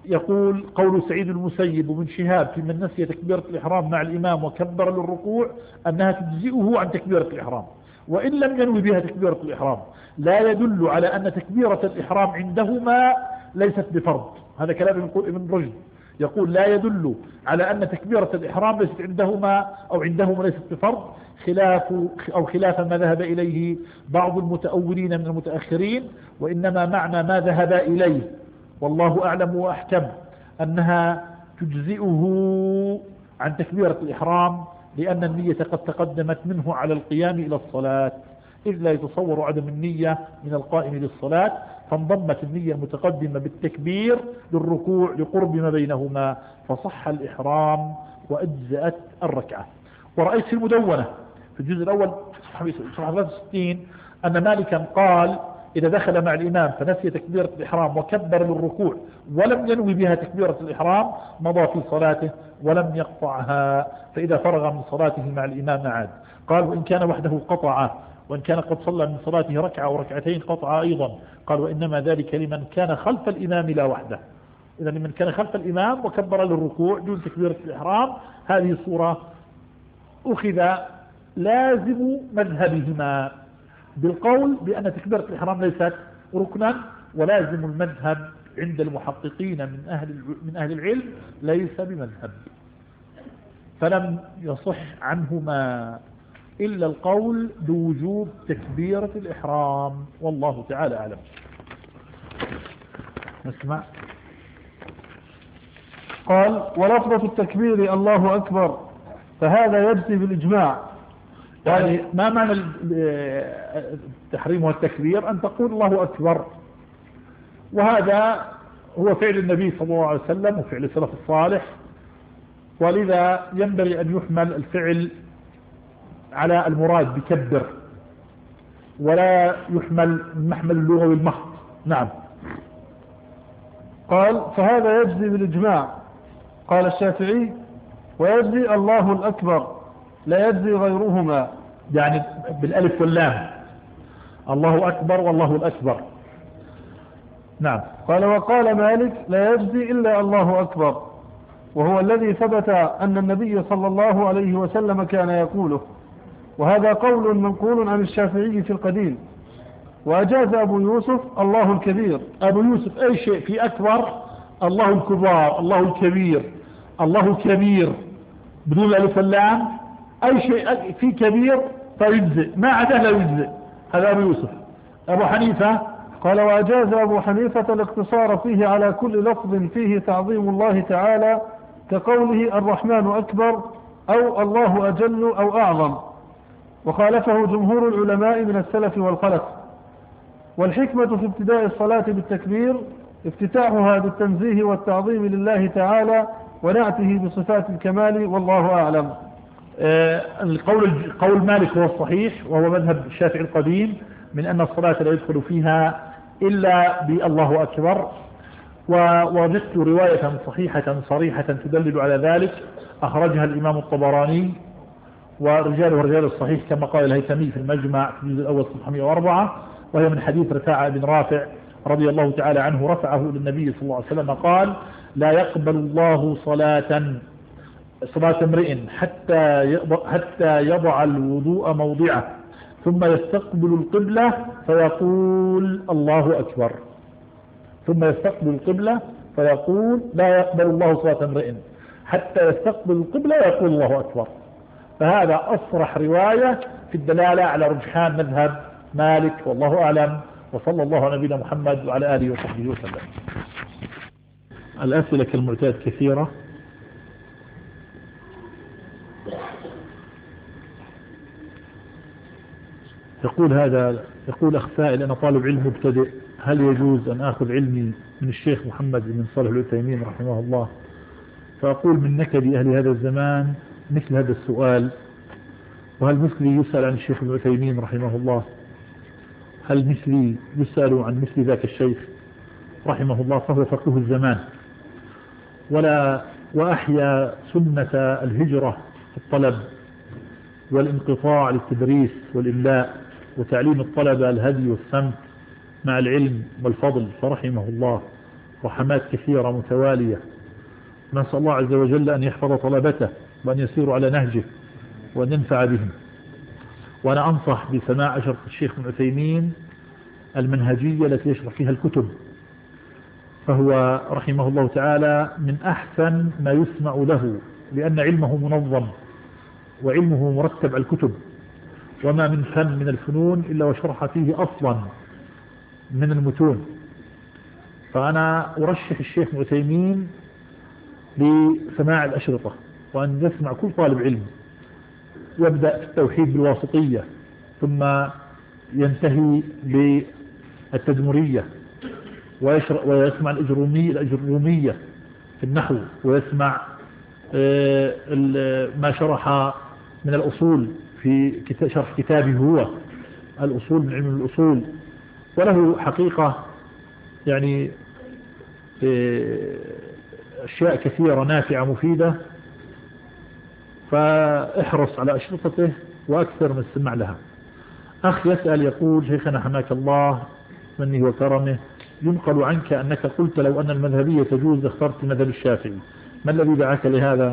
B: يقول قول سعيد المسيب ومن شهاب في من نسي تكبيرة الإحرام مع الإمام وكبر للركوع أنها تجزئه عن تكبيرة الإحرام وإن لم ينوي بها تكبيرة الإحرام، لا يدل على أن تكبيرة الإحرام عندهما ليست بفرض. هذا كلام ابن رشد، يقول لا يدل على أن تكبيرة الإحرام ليست عندهما أو عندهما ليست بفرض، خلاف أو خلاف ما ذهب إليه بعض المتأولين من المتأخرين، وإنما معنى ما ذهب إليه والله أعلم وأحكم أنها تجزئه عن تكبيرة الإحرام، لأن النية قد تقدمت منه على القيام إلى الصلاة، إذ لا يتصور عدم النية من القائم للصلاة، فانضمت النية المتقدمة بالتكبير للركوع لقرب ما بينهما، فصح الإحرام وأجزأت الركعة. ورأيت في المدونة في الجزء الأول صفحة ثلاثة وستين أن مالكا قال إذا دخل مع الإمام فنسي تكبيرة الإحرام وكبر للركوع ولم ينوي بها تكبيرة الإحرام مضى في صلاته ولم يقطعها، فإذا فرغ من صلاته مع الإمام عاد. قال وإن كان وحده قطع، وإن كان قد صلى من صلاته ركعة أو ركعتين قطع أيضا. قال وإنما ذلك لمن كان خلف الإمام لا وحده. إذا لمن كان خلف الإمام وكبر للركوع دون تكبيرة الإحرام، هذه الصورة أخذ لازم مذهبهما بالقول بأن تكبيرة الإحرام ليست ركنا، ولازم المذهب عند المحققين من أهل من أهل العلم ليس بمذهب، فلم يصح عنهما إلا القول بوجوب تكبيرة الإحرام، والله تعالى أعلم. نسمع.
A: قال ولفظة التكبير الله أكبر فهذا يجزي بالإجماع.
B: يعني ما معنى التحريم والتكبير؟ أن تقول الله أكبر، وهذا هو فعل النبي صلى الله عليه وسلم وفعل السلف الصالح، ولذا ينبغي أن يحمل الفعل على المراد بكبر ولا يحمل المحمل اللغوي المحض. نعم.
A: قال فهذا يجزي بالإجماع. قال الشافعي ويجزي الله الأكبر لا يجزي غيرهما،
B: يعني بالألف واللام، الله أكبر والله الأكبر. نعم.
A: قال وقال مالك لا يجزي إلا الله أكبر، وهو الذي ثبت أن النبي صلى الله عليه وسلم كان يقوله، وهذا قول منقول عن الشافعي في القديم. وأجاز أبو يوسف الله الكبير.
B: أبو يوسف أي شيء في أكبر، الله الكبار، الله الكبير، الله كبير بدون ألف واللام، أي شيء في كبير فيجزئ، ما عدا لا يجزئ. هذا أبو يوسف. أبو حنيفة
A: قال وأجاز أبو حنيفة الاقتصار فيه على كل لفظ فيه تعظيم الله تعالى كقوله الرحمن أكبر أو الله أجل أو أعظم، وخالفه جمهور العلماء من السلف والخلف. والحكمة في ابتداء الصلاة بالتكبير افتتاحها بالتنزيه والتعظيم لله تعالى ونعته بصفات الكمال، والله أعلم.
B: آه القول قول مالك هو الصحيح، وهو مذهب الشافعي القديم، من أن الصلاة لا يدخل فيها إلا بالله أكبر. ووجدت رواية صحيحة صريحة تدلل على ذلك، أخرجها الإمام الطبراني ورجاله رجال الصحيح كما قال الهيثمي في المجمع في الجزء الأول صفحة مئة وأربعة، وهي من حديث رفاعة بن رافع رضي الله تعالى عنه، رفعه للنبي صلى الله عليه وسلم قال لا يقبل الله صلاة صلاة امرئ حتى حتى يضع الوضوء موضعه ثم يستقبل القبلة فيقول الله أكبر، ثم يستقبل القبلة فيقول لا يقبل الله صلاة امرئ حتى يستقبل القبلة ويقول الله أكبر. فهذا أصرح رواية في الدلالة على رجحان مذهب مالك، والله أعلم، وصلى الله على نبينا محمد وعلى آله وصحبه وسلم. الأسئلة كالمعتاد كثيرة. يقول هذا يقول أخ سائل أنا طالب علم مبتدئ، هل يجوز أن أخذ علمي من الشيخ محمد بن صالح العثيمين رحمه الله؟ فأقول من نكد أهل هذا الزمان مثل هذا السؤال، وهل مثلي يسأل عن الشيخ العثيمين رحمه الله؟ هل مثلي يسأل عن مثل ذاك الشيخ رحمه الله؟ فهو فقه الزمان، ولا وأحيا سنة الهجرة في الطلب والانقطاع للتدريس والإملاء وتعليم الطلبة الهدي والسمت مع العلم والفضل، فرحمه الله رحمات كثيرة متوالية. نسأل الله عز وجل أن يحفظ طلبته وأن يسيروا على نهجه وأن ينفع بهم. وأنا أنصح بسماع أشرة الشيخ ابن عثيمين المنهجية التي يشرح فيها الكتب، فهو رحمه الله تعالى من أحسن ما يسمع له، لأن علمه منظم وعلمه مرتب على الكتب، وما من فن من الفنون إلا وشرح فيه أصلا من المتون. فأنا أرشح الشيخ ابن عثيمين لسماع الأشرطة، وأن يسمع كل طالب علم يبدأ في التوحيد بالواسطية، ثم ينتهي بالتدمرية، ويسمع الأجرومية الأجرومية في النحو، ويسمع ما شرح من الأصول في شرح كتابه هو الأصول من علم الأصول. وله حقيقة يعني أشياء كثيرة نافعة مفيدة، فاحرص على أشرطته وأكثر من السمع لها. أخ يسأل يقول: شيخنا حماك الله منه وكرمه، ينقل عنك أنك قلت لو أن المذهبية تجوز اخترت المذهب الشافعي، ما الذي دعاك لهذا؟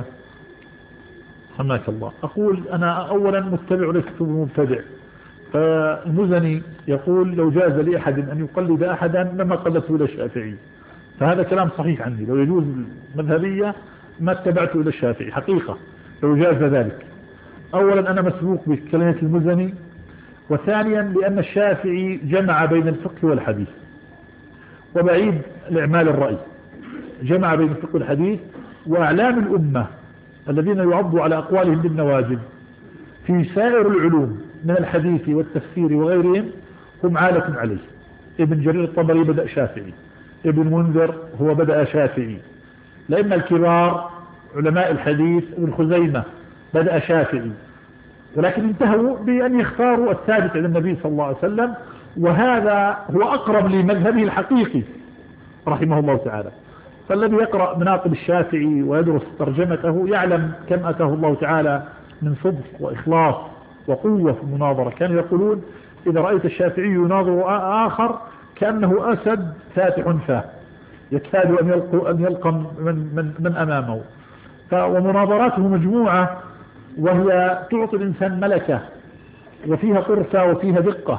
B: حماك الله. أقول: أنا أولا متبع لست بمبتدع. فالمزني يقول: لو جاز لأحد أن يقلد أحدا لما قلدته إلى الشافعي، فهذا كلام صحيح عندي. لو يجوز المذهبية ما اتبعته إلى الشافعي حقيقة لو جاز ذلك. أولا أنا مسبوق بكلمة المزني، وثانيا لأن الشافعي جمع بين الفقه والحديث، وبعيد الإعمال الرأي، جمع بين الفقه والحديث. وأعلام الأمة الذين يعضوا على أقوالهم بالنواجذ في سائر العلوم من الحديث والتفسير وغيرهم هم عالة عليه. ابن جرير الطبري بدأ شافعي، ابن منذر هو بدأ شافعي، لأما الكبار علماء الحديث ابن خزيمة بدأ شافعي، ولكن انتهوا بأن يختاروا الثابت عند النبي صلى الله عليه وسلم، وهذا هو أقرب لمذهبه الحقيقي رحمه الله تعالى. فالذي يقرأ مناقب الشافعي ويدرس ترجمته يعلم كم أتاه الله تعالى من صدق وإخلاص وقوة في المناظرة. كانوا يقولون: إذا رأيت الشافعي يناظر آخر كأنه أسد فاتح فاه، يكاد أن يلقى, أن يلقى من, من, من أمامه. ومناظراته مجموعة، وهي تعطي الإنسان ملكة وفيها قرصة وفيها دقة.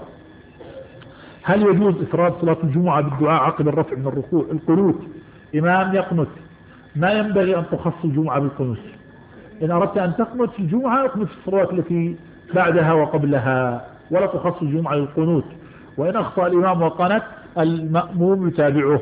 B: هل يجوز إفراد صلاة الجمعة بالدعاء عقب الرفع من الركوع؟ القنوت، إمام يقنت، ما ينبغي أن تخص الجمعة بالقنوت. إن أردت أن تقنت في الجمعة اقنت في الصلوات التي بعدها وقبلها، ولا تخص الجمعة بالقنوت. وإن أخطأ الإمام وقنت المأموم يتابعه.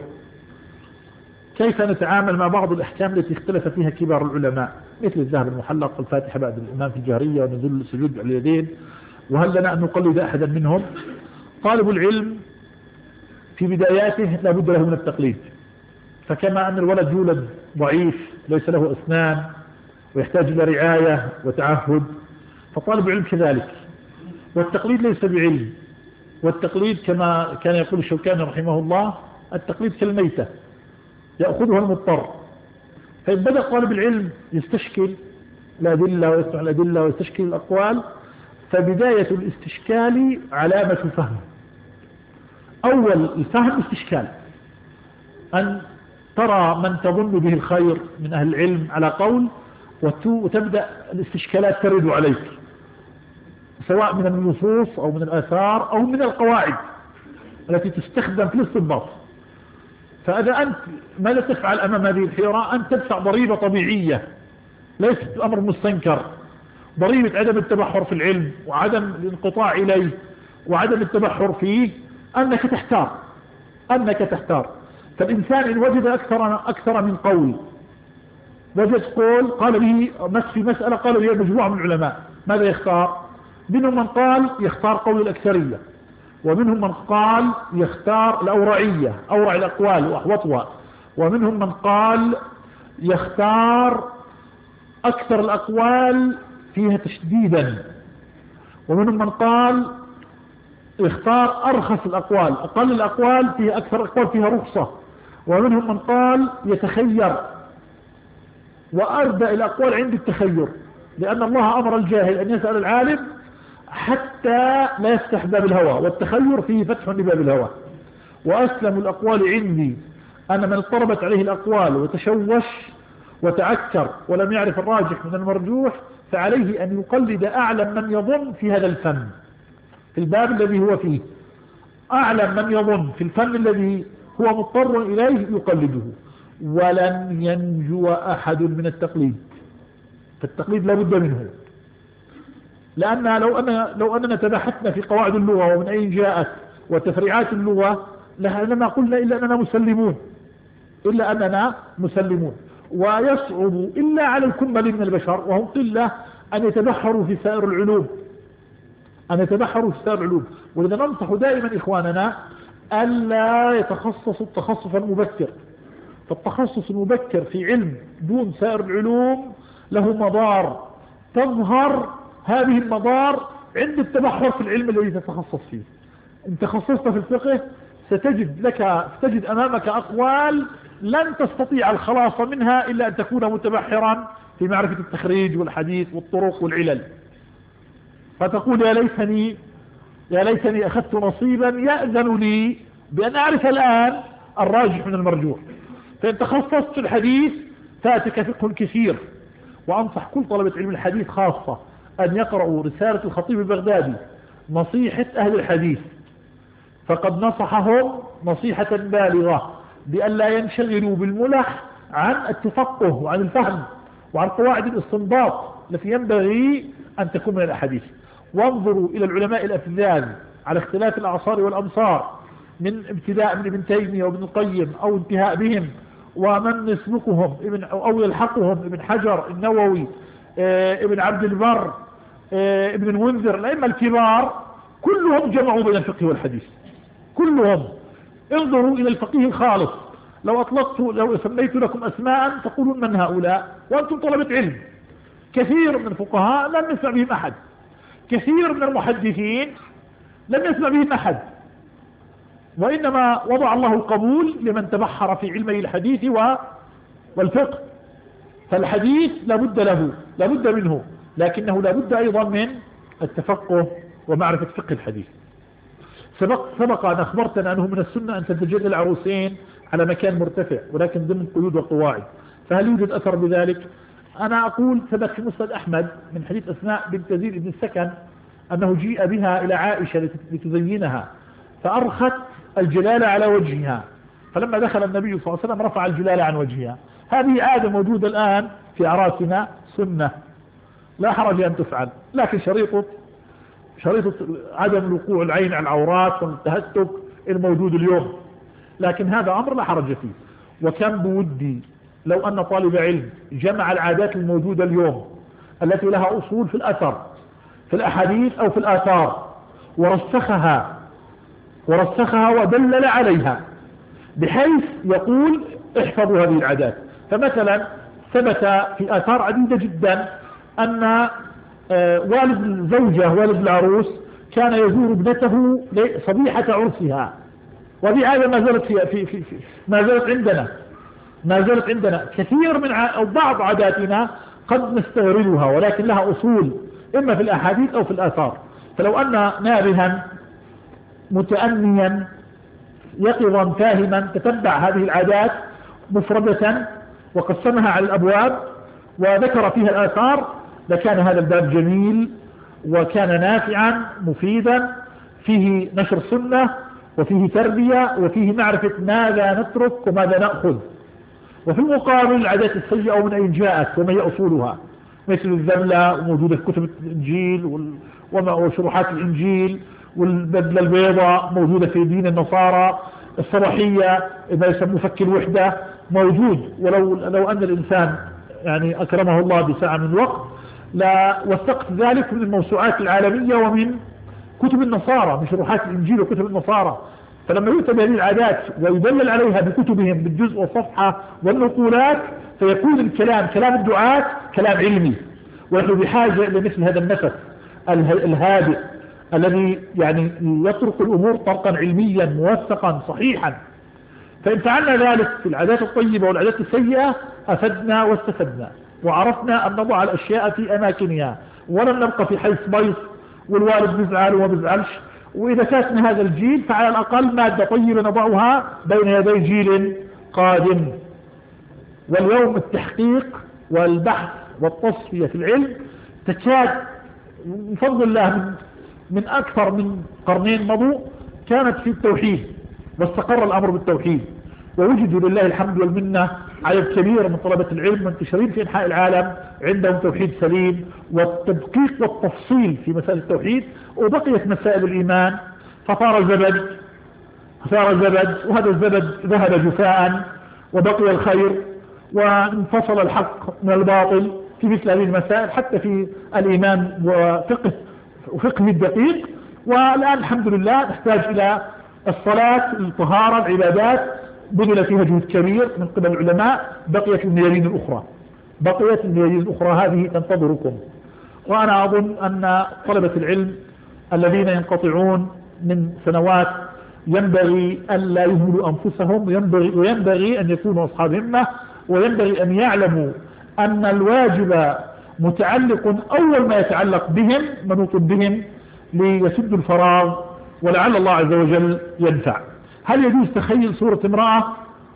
B: كيف نتعامل مع بعض الأحكام التي اختلف فيها كبار العلماء، مثل الذهب المحلق والفاتحة بعد الإمام في الجهرية ونزول السجود على اليدين؟ وهل لنا أن نقلد أحدا منهم؟ طالب العلم في بداياته لا بد له من التقليد، فكما أن الولد يولد ضعيف ليس له أسنان ويحتاج إلى رعاية وتعهد، فطالب العلم كذلك. والتقليد ليس بعلم، والتقليد كما كان يقول الشوكاني رحمه الله: التقليد كالميتة يأخذها المضطر. فإن بدأ طالب العلم يستشكل الأدلة ويسمع الأدلة ويستشكل الأقوال، فبداية الاستشكال علامة الفهم. أول الفهم استشكال، أن ترى من تظن به الخير من أهل العلم على قول، وتبدأ الاستشكالات ترد عليك، سواء من النصوص أو من الآثار أو من القواعد التي تستخدم في الاستنباط. فإذا أنت ماذا تفعل أمام هذه الحيرة؟ أن تدفع ضريبة طبيعية ليست أمر مستنكر، ضريبة عدم التبحر في العلم وعدم الانقطاع إليه وعدم التبحر فيه، أنك تحتار أنك تحتار فالإنسان إن وجد أكثر, أكثر من قول، وجد قول قال به مس في مسألة قال به مجموعة من العلماء، ماذا يختار؟ منهم من قال يختار قول الأكثرية، ومنهم من قال يختار الأورعية أورع الأقوال وأحوطها، ومنهم من قال يختار أكثر الأقوال فيها تشديدا، ومنهم من قال يختار أرخص الأقوال، أقل الأقوال فيها أكثر الأقوال فيها رخصة، ومنهم من قال يتخير، وأردى الأقوال عند التخير، لأن الله أمر الجاهل أن يسأل العالم حتى لا يفتح باب الهوى، والتخير فيه فتح لباب الهوى. وأسلم الأقوال عندي أن من اضطربت عليه الأقوال وتشوش وتعكر ولم يعرف الراجح من المرجوح فعليه أن يقلد أعلم من يظن في هذا الفن في الباب الذي هو فيه. أعلم من يظن في الفن الذي هو مضطر إليه يقلده، ولن ينجو أحد من التقليد، فالتقليد لا بد منه. لأن لو أن لو أننا تبحثنا في قواعد اللغة ومن أين جاءت وتفريعات اللغة لما قلنا إلا أننا مسلمون إلا أننا مسلمون ويصعب إلا على الكمل من البشر وهم قلة أن يتبحروا في سائر العلوم أن يتبحروا في سائر العلوم. ولذا ننصح دائما إخواننا ألا يتخصصوا التخصص المبكر، فالتخصص المبكر في علم دون سائر العلوم له مضار تظهر هذه المضار عند التبحر في العلم الذي تتخصص فيه. إن تخصصت في الفقه ستجد لك ستجد أمامك أقوال لن تستطيع الخلاص منها إلا أن تكون متبحرا في معرفة التخريج والحديث والطرق والعلل، فتقول يا ليتني يا ليتني أخذت نصيبا يأذن لي بأن أعرف الآن الراجح من المرجوح. فإن تخصصت في الحديث فاتك فقه كثير. وأنصح كل طلبة علم الحديث خاصة أن يقرأوا رسالة الخطيب البغدادي نصيحة أهل الحديث، فقد نصحهم نصيحة بالغة بأن لا ينشغلوا بالملح عن التفقه وعن الفهم وعن قواعد الاستنباط التي ينبغي أن تكون من الأحاديث. وانظروا إلى العلماء الأفذاذ على اختلاف الأعصار والأمصار من ابتداء من ابن تيمية وابن القيم أو انتهاء بهم ومن يسبقهم ابن أو يلحقهم ابن حجر النووي اه ابن عبد البر اه ابن المنذر الأئمة الكبار كلهم جمعوا بين الفقه والحديث كلهم. انظروا إلى الفقيه الخالص، لو أطلقت لو سميت لكم أسماء تقولون من هؤلاء وأنتم طلبة علم. كثير من الفقهاء لم يسمع بهم أحد، كثير من المحدثين لم يسمع بهم أحد، وإنما وضع الله القبول لمن تبحر في علمي الحديث والفقه. فالحديث لابد له لابد منه، لكنه لابد أيضا من التفقه ومعرفة فقه الحديث. سبق, سبق أن أخبرتنا أنه من السنة أن تتجلى العروسين على مكان مرتفع ولكن ضمن قيود وقواعد، فهل يوجد أثر بذلك؟ أنا أقول ثبت في مسند أحمد من حديث أسماء بنت يزيد بن السكن أنه جيء بها إلى عائشة لتزينها فأرخت الجلالة على وجهها، فلما دخل النبي صلى الله عليه وسلم رفع الجلالة عن وجهها. هذه عادة موجودة الآن في أعراسنا سنة لا حرج أن تفعل، لكن شريطة شريطة عدم وقوع العين على العورات والتهتك الموجود اليوم، لكن هذا أمر لا حرج فيه. وكم بودي لو أن طالب علم جمع العادات الموجودة اليوم التي لها أصول في الأثر في الأحاديث أو في الآثار ورسخها ورسخها ودلل عليها بحيث يقول احفظوا هذه العادات. فمثلا ثبت في آثار عديدة جدا أن والد الزوجة والد العروس كان يزور ابنته صبيحة عرسها، وهذه عادة ما زالت في, في, في, في ما زالت عندنا ما زالت عندنا كثير من ع... أو بعض عاداتنا قد نستغربها ولكن لها أصول إما في الأحاديث أو في الآثار. فلو أن نابها متأنيا يقظا فاهما تتبع هذه العادات مفردة وقسمها على الأبواب وذكر فيها الآثار لكان هذا الباب جميل وكان نافعا مفيدا فيه نشر سنة وفيه تربية وفيه معرفة ماذا نترك وماذا نأخذ. وفي المقابل العادات السيئة ومن أين جاءت وما هي أصولها مثل الذملة وموجودة في كتب الإنجيل وشروحات الإنجيل، والبدلة البيضاء موجودة في دين النصارى، الصباحية ما يسمى فك الوحدة موجود. ولو لو أن الإنسان يعني أكرمه الله بساعة من الوقت لا وثقت ذلك من الموسوعات العالمية ومن كتب النصارى من شروحات الإنجيل وكتب النصارى. فلما يؤتى بهذه العادات ويدلل عليها بكتبهم بالجزء والصفحة والنقولات فيكون الكلام كلام الدعاة كلام علمي. ونحن بحاجة إلى مثل هذا النفس الهادئ الذي يعني يطرق الأمور طرقا علميا موثقا صحيحا. فإن فعلنا ذلك في العادات الطيبة والعادات السيئة أفدنا واستفدنا وعرفنا أن نضع الأشياء في أماكنها ولم نبقى في حيث بيص والوالد بيزعل وما بيزعلش. وإذا فاتنا هذا الجيل فعلى الأقل مادة طيبة نضعها بين يدي جيل قادم. واليوم التحقيق والبحث والتصفية في العلم تكاد بفضل الله من, من أكثر من قرنين مضوا كانت في التوحيد، واستقر الأمر بالتوحيد، ووجدوا لله الحمد والمنة عدد كبير من طلبة العلم منتشرين في أنحاء العالم عندهم توحيد سليم والتدقيق والتفصيل في مسائل التوحيد، وبقيت مسائل الإيمان فصار زبد فصار زبد وهذا الزبد ذهب جفاء وبقي الخير، وانفصل الحق من الباطل في مثل هذه المسائل حتى في الإيمان وفقه وفقه الدقيق. والآن الحمد لله نحتاج إلى الصلاة، الطهارة، العبادات، بذل فيها جهد كبير من قبل العلماء. بقيت الميادين الأخرى بقيت الميادين الأخرى هذه تنتظركم. وأنا أظن أن طلبة العلم الذين ينقطعون من سنوات ينبغي أن لا يهملوا أنفسهم، وينبغي, وينبغي أن يكونوا أصحاب همة، وينبغي أن يعلموا أن الواجب متعلق أول ما يتعلق بهم منوط بهم ليسدوا الفراغ ولعل الله عز وجل ينفع. هل يجوز تخيل صورة امرأة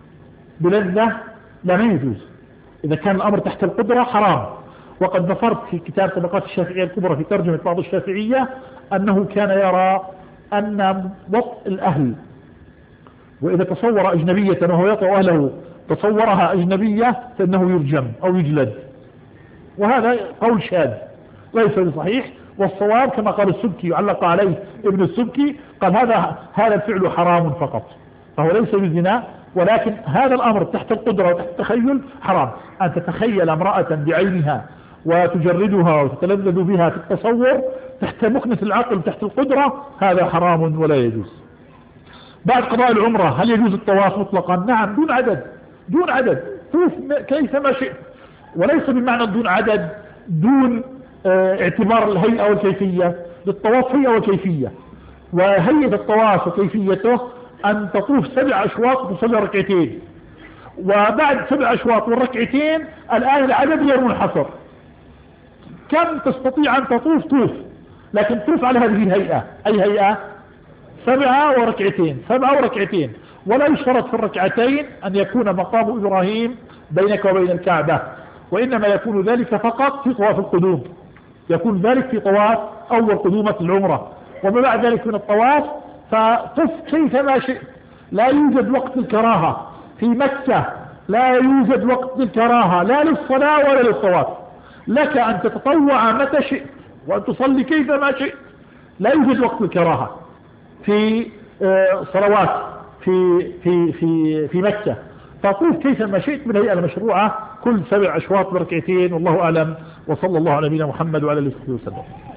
B: بلذة؟ لا، ما يجوز. إذا كان الأمر تحت القدرة حرام. وقد نفرت في كتاب طبقات الشافعية الكبرى في ترجمة بعض الشافعية أنه كان يرى أن وطء الأهل وإذا تصور أجنبية وهو يطأ أهله تصورها أجنبية فإنه يرجم أو يجلد، وهذا قول شاذ ليس بصحيح. والصواب كما قال السبكي يعلق عليه ابن السبكي قال هذا هذا الفعل حرام فقط، فهو ليس بالزنا، ولكن هذا الأمر تحت القدرة وتحت التخيل حرام. أن تتخيل امرأة بعينها وتجردها وتتلذذ بها في التصور تحت مكنة العقل تحت القدرة، هذا حرام ولا يجوز. بعد قضاء العمرة هل يجوز الطواف مطلقا؟ نعم، دون عدد دون عدد طوف كيفما شئت، وليس بمعنى دون عدد دون اه اعتبار الهيئة والكيفية. للطواف هيئة وكيفية، وهيئة الطواف وكيفيته أن تطوف سبع أشواط وتصلي ركعتين، وبعد سبع أشواط والركعتين الآن العدد غير منحصر، كم تستطيع أن تطوف طوف، لكن طوف على هذه الهيئة. أي هيئة؟ سبعة وركعتين سبعة وركعتين ولا يشترط في الركعتين أن يكون مقام إبراهيم بينك وبين الكعبة، وإنما يكون ذلك فقط في طواف القدوم، يكون ذلك في طواف أول قدومة العمرة. وما بعد ذلك من الطواف فطف كيفما شئت، لا يوجد وقت الكراهة في مكة، لا يوجد وقت الكراهة لا للصلاة ولا للطواف، لك أن تتطوع متى شئت وأن تصلي كيفما شئت، لا يوجد وقت الكراهة في صلوات في في في في مكة، فطوف كيفما شئت من الهيئة المشروعة كل سبع أشواط بركعتين، والله أعلم، وصلى الله على نبينا محمد وعلى آله وصحبه وسلم.